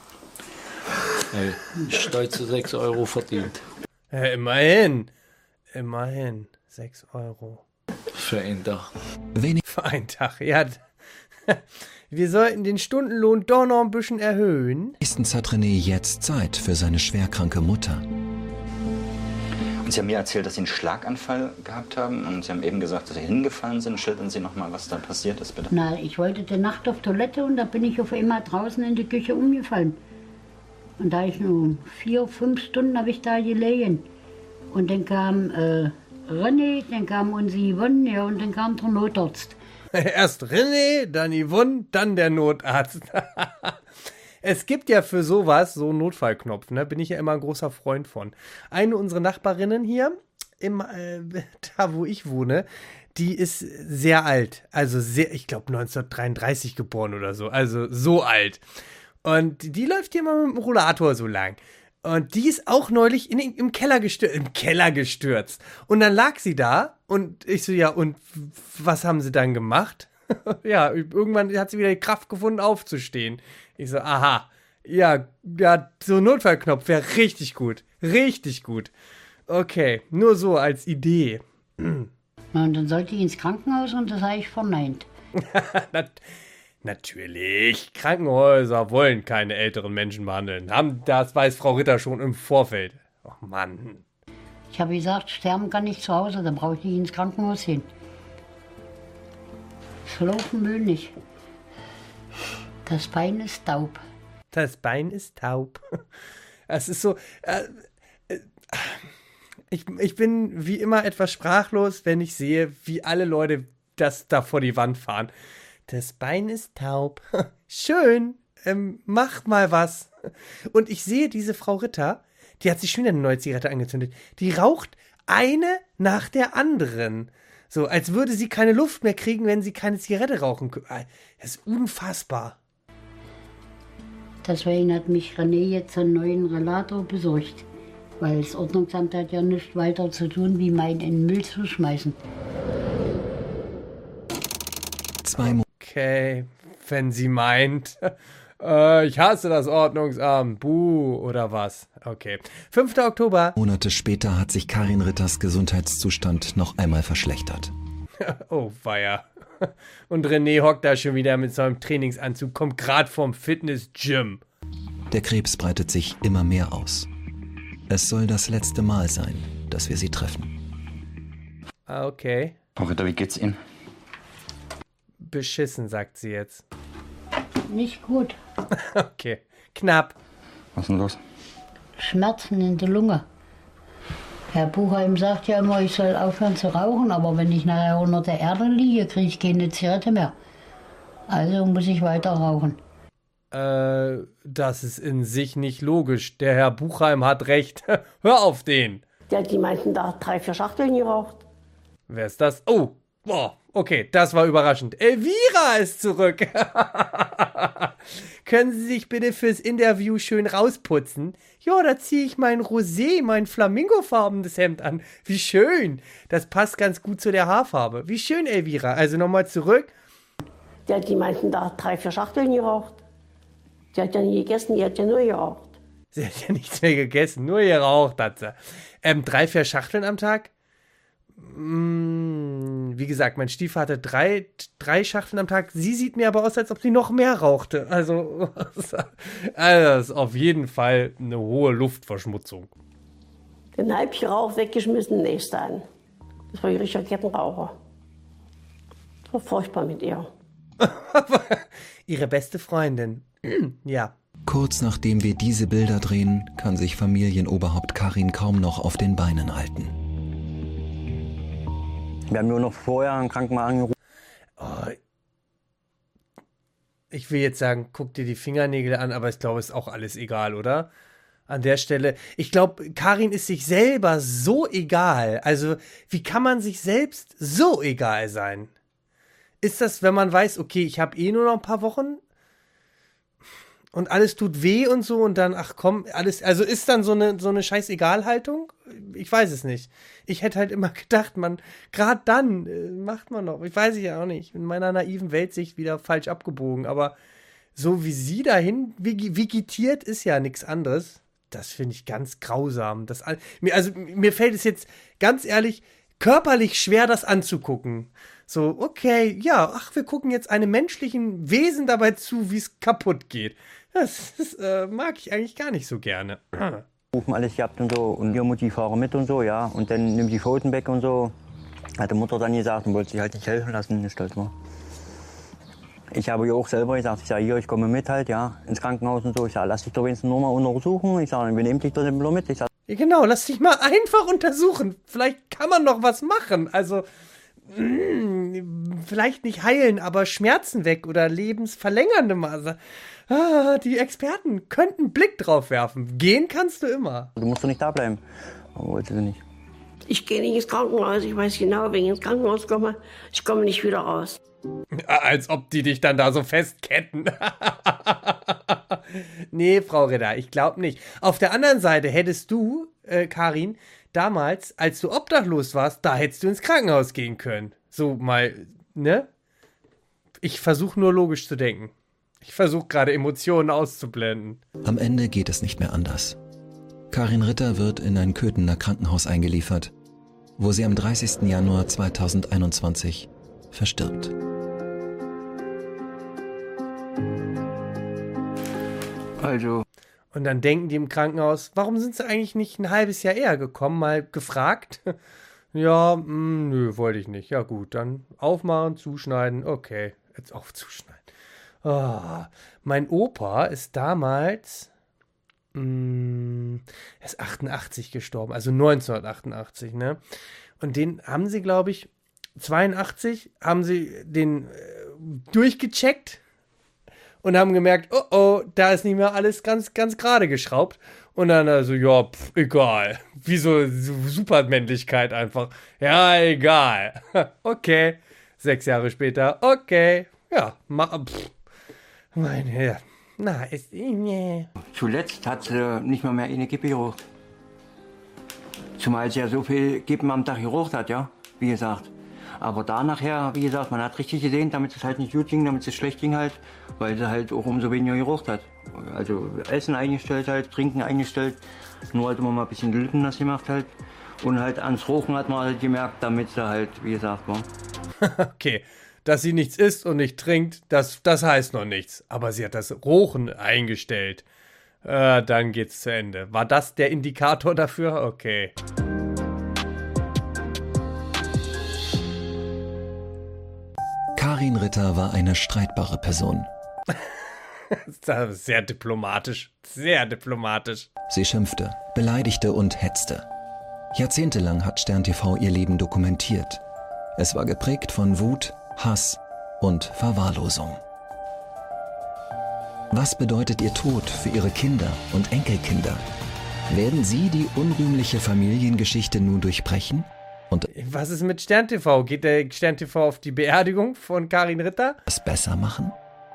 Stolze 6 Euro verdient. Ja, immerhin. Immerhin. 6 Euro. Für einen Tag. Wenig. Für einen Tag, ja. Wir sollten den Stundenlohn doch noch ein bisschen erhöhen. Meistens hat René jetzt Zeit für seine schwerkranke Mutter. Und Sie haben mir erzählt, dass Sie einen Schlaganfall gehabt haben. Und Sie haben eben gesagt, dass Sie hingefallen sind. Schildern Sie noch mal, was da passiert ist, bitte. Na, ich wollte die Nacht auf Toilette und da bin ich auf einmal draußen in die Küche umgefallen. Und da ich nur 4-5 Stunden habe ich da gelegen. Und dann kam René, dann kam unsere Yvonne, ja, und dann kam der Notarzt. Erst René, dann Yvonne, dann der Notarzt. Es gibt ja für sowas so einen Notfallknopf, ne? Bin ich ja immer ein großer Freund von. Eine unserer Nachbarinnen hier, da wo ich wohne, die ist sehr alt. Also sehr, ich glaube 1933 geboren oder so. Also so alt. Und die läuft hier mal mit dem Rollator so lang. Und die ist auch neulich im Keller gestürzt. Und dann lag sie da und ich so, ja, und was haben sie dann gemacht? Ja, irgendwann hat sie wieder die Kraft gefunden, aufzustehen. Ich so, aha, ja, so ein Notfallknopf wäre richtig gut. Richtig gut. Okay, nur so als Idee. Na, und dann sollte ich ins Krankenhaus und das habe ich verneint. Natürlich, Krankenhäuser wollen keine älteren Menschen behandeln. Das weiß Frau Ritter schon im Vorfeld. Oh Mann. Ich habe gesagt, sterben kann ich zu Hause, dann brauche ich nicht ins Krankenhaus hin. Schlafen will nicht. Das Bein ist taub. Das Bein ist taub. Es ist so... Ich bin wie immer etwas sprachlos, wenn ich sehe, wie alle Leute das da vor die Wand fahren. Das Bein ist taub. Schön, mach mal was. Und ich sehe diese Frau Ritter, die hat sich schon wieder eine neue Zigarette angezündet. Die raucht eine nach der anderen. So, als würde sie keine Luft mehr kriegen, wenn sie keine Zigarette rauchen könnte. Das ist unfassbar. Deswegen hat mich René jetzt einen neuen Relator besorgt. Weil das Ordnungsamt hat ja nichts weiter zu tun, wie meinen in den Müll zu schmeißen. Okay, wenn sie meint. Ich hasse das Ordnungsamt. Buh, oder was? Okay. 5. Oktober. Monate später hat sich Karin Ritters Gesundheitszustand noch einmal verschlechtert. Oh, weia. Und René hockt da schon wieder mit seinem Trainingsanzug, kommt gerade vom Fitness-Gym. Der Krebs breitet sich immer mehr aus. Es soll das letzte Mal sein, dass wir sie treffen. Okay. Frau Ritter, wie geht's Ihnen? Beschissen, sagt sie jetzt. Nicht gut. Okay, knapp. Was ist denn los? Schmerzen in der Lunge. Herr Buchheim sagt ja immer, ich soll aufhören zu rauchen, aber wenn ich nachher unter der Erde liege, kriege ich keine Zigarette mehr. Also muss ich weiter rauchen. Das ist in sich nicht logisch. Der Herr Buchheim hat recht. Hör auf den. Ja, die meinten da 3, 4 Schachteln geraucht. Wer ist das? Oh, boah, okay, das war überraschend. Elvira ist zurück. Können Sie sich bitte fürs Interview schön rausputzen? Ja, da ziehe ich mein Rosé, mein flamingofarbenes Hemd an. Wie schön. Das passt ganz gut zu der Haarfarbe. Wie schön, Elvira. Also nochmal zurück. Ja, die meinten da 3, 4 Schachteln geraucht. Die hat ja nie gegessen, die hat ja nur geraucht. Sie hat ja nichts mehr gegessen, nur geraucht hat sie. 3, 4 Schachteln am Tag? Wie gesagt, mein Stiefvater hatte 3 Schachteln am Tag. Sie sieht mir aber aus, als ob sie noch mehr rauchte. Also das ist auf jeden Fall eine hohe Luftverschmutzung. Den halben Rauch weggeschmissen, nächste an. Das war ein richtiger Kettenraucher. Das war furchtbar mit ihr. Ihre beste Freundin. Ja. Kurz nachdem wir diese Bilder drehen, kann sich Familienoberhaupt Karin kaum noch auf den Beinen halten. Wir haben nur noch vorher einen Krankenwagen angerufen. Oh, ich will jetzt sagen, guck dir die Fingernägel an, aber ich glaube, ist auch alles egal, oder? An der Stelle. Ich glaube, Karin ist sich selber so egal. Also, wie kann man sich selbst so egal sein? Ist das, wenn man weiß, okay, ich habe nur noch ein paar Wochen und alles tut weh und so und dann, ach komm, alles, also ist dann so eine Scheiß-Egal-Haltung? Ich weiß es nicht. Ich hätte halt immer gedacht, gerade dann macht man noch, ich weiß es ja auch nicht, in meiner naiven Weltsicht wieder falsch abgebogen, aber so wie sie dahin vegetiert ist ja nichts anderes. Das finde ich ganz grausam. Mir fällt es jetzt ganz ehrlich körperlich schwer, das anzugucken. So, okay, ja, wir gucken jetzt einem menschlichen Wesen dabei zu, wie es kaputt geht. Das mag ich eigentlich gar nicht so gerne. Rufen alles gehabt und so und ihr Mutti fahre mit und so, ja. Und dann nimmt die Pfoten weg und so. Hat die Mutter dann gesagt und wollte sich halt nicht helfen lassen, nicht stolz war. Ich habe ihr auch selber gesagt, ich sage, hier, ich komme mit halt, ja, ins Krankenhaus und so. Ich sage, lass dich doch wenigstens nur mal untersuchen. Ich sage, wir nehmen dich doch mit. Ich sage, ja, genau, lass dich mal einfach untersuchen. Vielleicht kann man noch was machen. Also, vielleicht nicht heilen, aber Schmerzen weg oder lebensverlängernde Maße. Die Experten könnten einen Blick drauf werfen. Gehen kannst du immer. Du musst doch nicht da bleiben. Aber wollte sie nicht. Ich gehe nicht ins Krankenhaus. Ich weiß genau, wenn ich ins Krankenhaus komme, ich komme nicht wieder raus. Als ob die dich dann da so festketten. Nee, Frau Ritter, ich glaube nicht. Auf der anderen Seite hättest du, Karin, damals, als du obdachlos warst, da hättest du ins Krankenhaus gehen können. So mal, ne? Ich versuche nur logisch zu denken. Ich versuche gerade Emotionen auszublenden. Am Ende geht es nicht mehr anders. Karin Ritter wird in ein Köthener Krankenhaus eingeliefert, wo sie am 30. Januar 2021 verstirbt. Also. Und dann denken die im Krankenhaus, warum sind sie eigentlich nicht ein halbes Jahr eher gekommen? Mal gefragt. Ja, nö, wollte ich nicht. Ja gut, dann aufmachen, zuschneiden. Okay, jetzt auf zuschneiden. Oh, mein Opa ist damals, er ist 88 gestorben, also 1988, ne? Und den haben sie, glaube ich, 82, haben sie den durchgecheckt und haben gemerkt, oh, da ist nicht mehr alles ganz gerade geschraubt. Und dann also, ja, egal. Wie so Supermännlichkeit einfach. Ja, egal. Okay. 6 Jahre später, okay. Ja, meine Herren. Na, ist nee. Zuletzt hat sie nicht mal mehr eine Kippe geraucht. Zumal sie ja so viel Kippen am Tag geraucht hat, ja, wie gesagt. Aber da nachher, wie gesagt, man hat richtig gesehen, damit es halt nicht gut ging, damit es schlecht ging halt, weil sie halt auch umso weniger geraucht hat. Also Essen eingestellt halt, Trinken eingestellt, nur halt immer mal ein bisschen Lippen das gemacht halt. Und halt ans Rauchen hat man halt gemerkt, damit sie halt, wie gesagt, war. Okay, dass sie nichts isst und nicht trinkt, das heißt noch nichts. Aber sie hat das Rauchen eingestellt. Dann geht's zu Ende. War das der Indikator dafür? Okay. Karin Ritter war eine streitbare Person. Sehr diplomatisch. Sehr diplomatisch. Sie schimpfte, beleidigte und hetzte. Jahrzehntelang hat Stern TV ihr Leben dokumentiert. Es war geprägt von Wut, Hass und Verwahrlosung. Was bedeutet ihr Tod für ihre Kinder und Enkelkinder? Werden sie die unrühmliche Familiengeschichte nun durchbrechen? Und was ist mit Stern TV? Geht der Stern TV auf die Beerdigung von Karin Ritter? Es besser machen?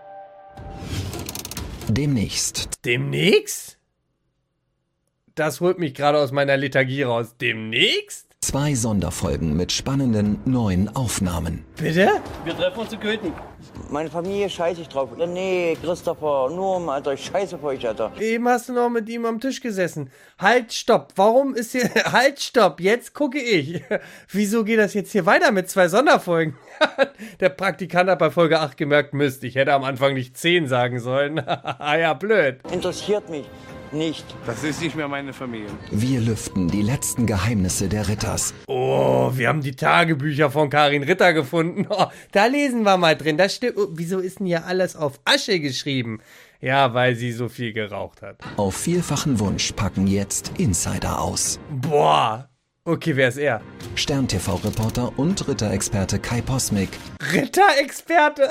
Demnächst. Demnächst? Das holt mich gerade aus meiner Lethargie raus. Demnächst? 2 Sonderfolgen mit spannenden neuen Aufnahmen. Bitte? Wir treffen uns in Köthen. Meine Familie scheiße ich drauf. Nee, Christopher, nur Alter, ich scheiße auf euch, Alter. Eben hast du noch mit ihm am Tisch gesessen. Halt, stopp. Warum ist hier... Halt, stopp. Jetzt gucke ich. Wieso geht das jetzt hier weiter mit 2 Sonderfolgen? Der Praktikant hat bei Folge 8 gemerkt, Mist, ich hätte am Anfang nicht 10 sagen sollen. Ja, blöd. Interessiert mich nicht. Das ist nicht mehr meine Familie. Wir lüften die letzten Geheimnisse der Ritters. Oh, wir haben die Tagebücher von Karin Ritter gefunden. Oh, da lesen wir mal drin. Das stimmt. Oh, wieso ist denn hier alles auf Asche geschrieben? Ja, weil sie so viel geraucht hat. Auf vielfachen Wunsch packen jetzt Insider aus. Boah. Okay, wer ist er? Stern-TV-Reporter und Ritterexperte Kai Posmick. Ritterexperte?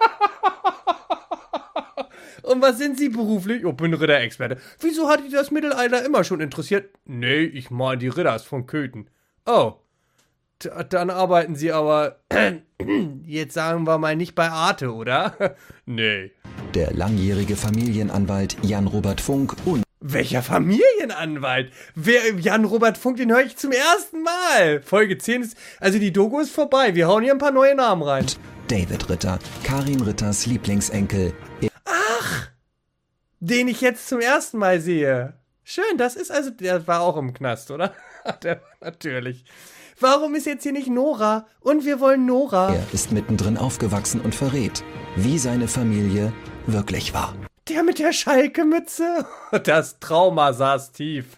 Und was sind Sie beruflich? Ich bin Ritterexperte. Wieso hat dich das Mittelalter immer schon interessiert? Nee, ich meine die Ritters von Köthen. Oh, dann arbeiten Sie aber, jetzt sagen wir mal, nicht bei Arte, oder? Nee. Der langjährige Familienanwalt Jan-Robert Funk und... Welcher Familienanwalt? Wer Jan-Robert Funk, den höre ich zum ersten Mal. Folge 10 ist, also die Doku ist vorbei. Wir hauen hier ein paar neue Namen rein. David Ritter, Karin Ritters Lieblingsenkel. Ach, den ich jetzt zum ersten Mal sehe. Schön, das ist also, der war auch im Knast, oder? Der war natürlich. Warum ist jetzt hier nicht Nora? Und wir wollen Nora. Er ist mittendrin aufgewachsen und verrät, wie seine Familie wirklich war. Der mit der Schalke-Mütze? Das Trauma saß tief.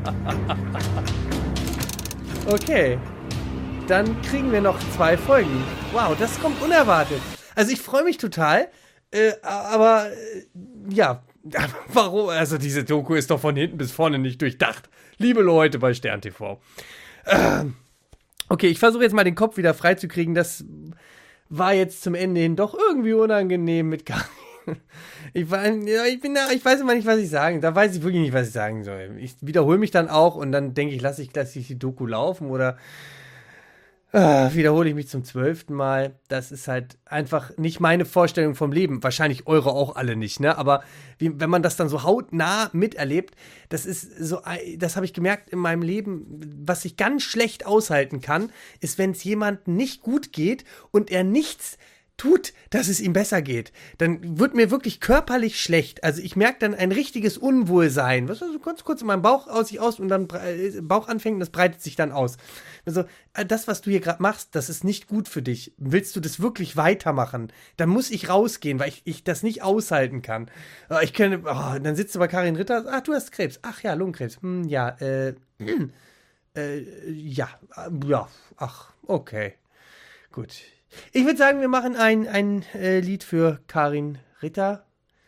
Okay, dann kriegen wir noch 2 Folgen. Wow, das kommt unerwartet. Also ich freue mich total, aber ja, warum? Also diese Doku ist doch von hinten bis vorne nicht durchdacht. Liebe Leute bei Stern TV. Okay, ich versuche jetzt mal den Kopf wieder freizukriegen. Das war jetzt zum Ende hin doch irgendwie unangenehm mit Karin. Ich weiß immer nicht, was ich sagen. Da weiß ich wirklich nicht, was ich sagen soll. Ich wiederhole mich dann auch und dann denke ich, lasse ich die Doku laufen oder Wiederhole ich mich zum 12. Mal. Das ist halt einfach nicht meine Vorstellung vom Leben. Wahrscheinlich eure auch alle nicht, ne? Aber wenn man das dann so hautnah miterlebt, das habe ich gemerkt in meinem Leben, was ich ganz schlecht aushalten kann, ist, wenn es jemandem nicht gut geht und er nichts tut, dass es ihm besser geht. Dann wird mir wirklich körperlich schlecht. Also ich merke dann ein richtiges Unwohlsein. Was so kurz in meinem Bauch sich aus und dann Bauch anfängt und das breitet sich dann aus. Also das, was du hier gerade machst, das ist nicht gut für dich. Willst du das wirklich weitermachen? Dann muss ich rausgehen, weil ich das nicht aushalten kann. Dann sitzt du bei Karin Ritter, ach, du hast Krebs. Ach ja, Lungenkrebs. Ach, okay. Gut. Ich würde sagen, wir machen ein Lied für Karin Ritter.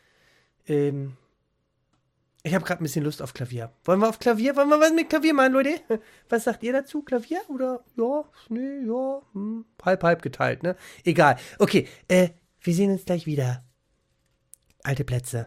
Ich habe gerade ein bisschen Lust auf Klavier. Wollen wir was mit Klavier machen, Leute? Was sagt ihr dazu? Klavier? Oder ja, nee, ja, halb geteilt, ne? Egal. Okay, wir sehen uns gleich wieder. Alte Plätze.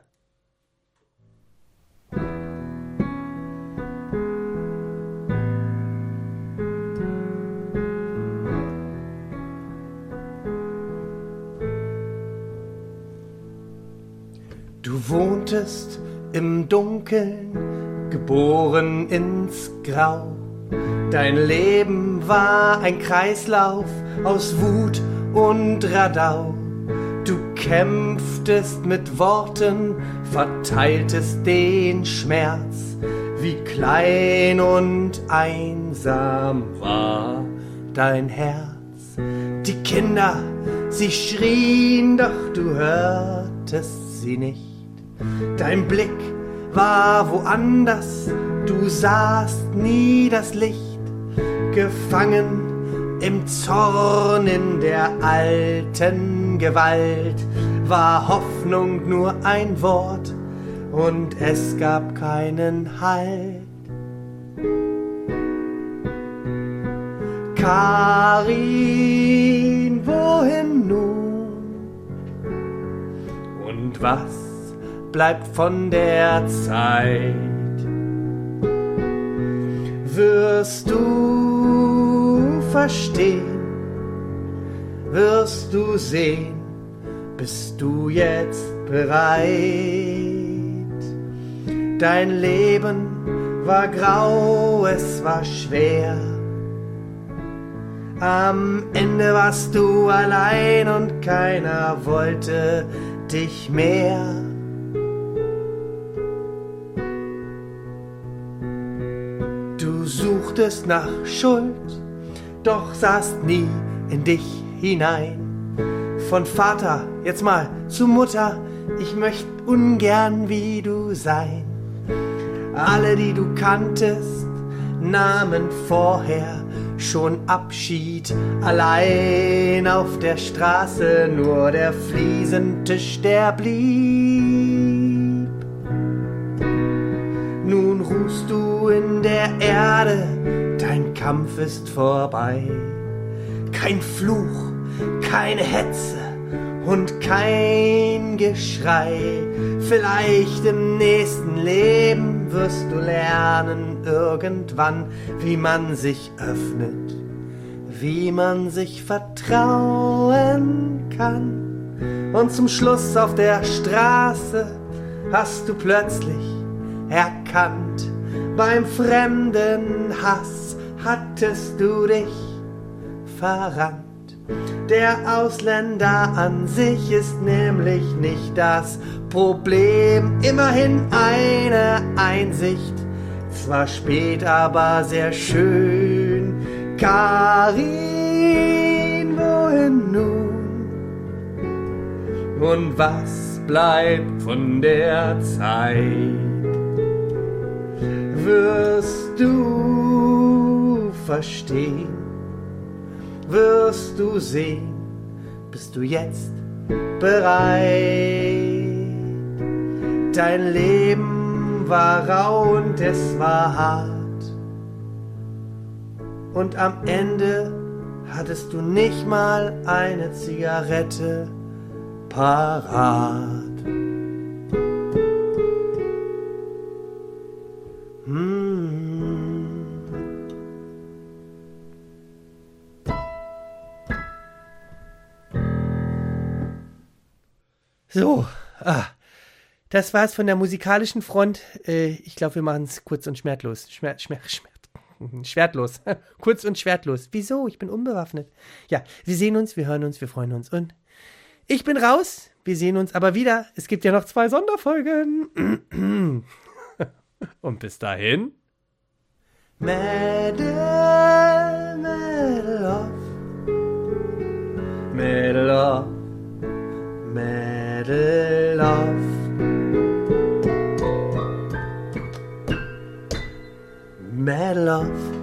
Du wohntest im Dunkeln, geboren ins Grau. Dein Leben war ein Kreislauf aus Wut und Radau. Du kämpftest mit Worten, verteiltest den Schmerz. Wie klein und einsam war dein Herz. Die Kinder, sie schrien, doch du hörtest sie nicht. Dein Blick war woanders, du sahst nie das Licht. Gefangen im Zorn in der alten Gewalt, war Hoffnung nur ein Wort und es gab keinen Halt. Karin, wohin nun? Und was bleibt von der Zeit? Wirst du verstehen? Wirst du sehen? Bist du jetzt bereit? Dein Leben war grau, es war schwer. Am Ende warst du allein und keiner wollte dich mehr. Du suchtest nach Schuld, doch sahst nie in dich hinein. Von Vater jetzt mal zu Mutter, ich möcht ungern wie du sein. Alle, die du kanntest, nahmen vorher schon Abschied. Allein auf der Straße nur der Fliesentisch, der blieb. Nun ruhst du in der Erde, dein Kampf ist vorbei. Kein Fluch, keine Hetze und kein Geschrei. Vielleicht im nächsten Leben wirst du lernen irgendwann, wie man sich öffnet, wie man sich vertrauen kann. Und zum Schluss auf der Straße hast du plötzlich erkannt, beim fremden Hass hattest du dich verrannt. Der Ausländer an sich ist nämlich nicht das Problem, immerhin eine Einsicht, zwar spät, aber sehr schön. Karin, wohin nun? Und was bleibt von der Zeit? Wirst du verstehen? Wirst du sehen? Bist du jetzt bereit? Dein Leben war rau und es war hart. Und am Ende hattest du nicht mal eine Zigarette parat. So, das war's von der musikalischen Front. Ich glaube, wir machen es kurz und schmerzlos. Schwertlos. Kurz und schwertlos. Wieso? Ich bin unbewaffnet. Ja, wir sehen uns, wir hören uns, wir freuen uns. Und ich bin raus. Wir sehen uns aber wieder. Es gibt ja noch 2 Sonderfolgen. Und bis dahin. Medal off. Medal off. Medal off. Medal off.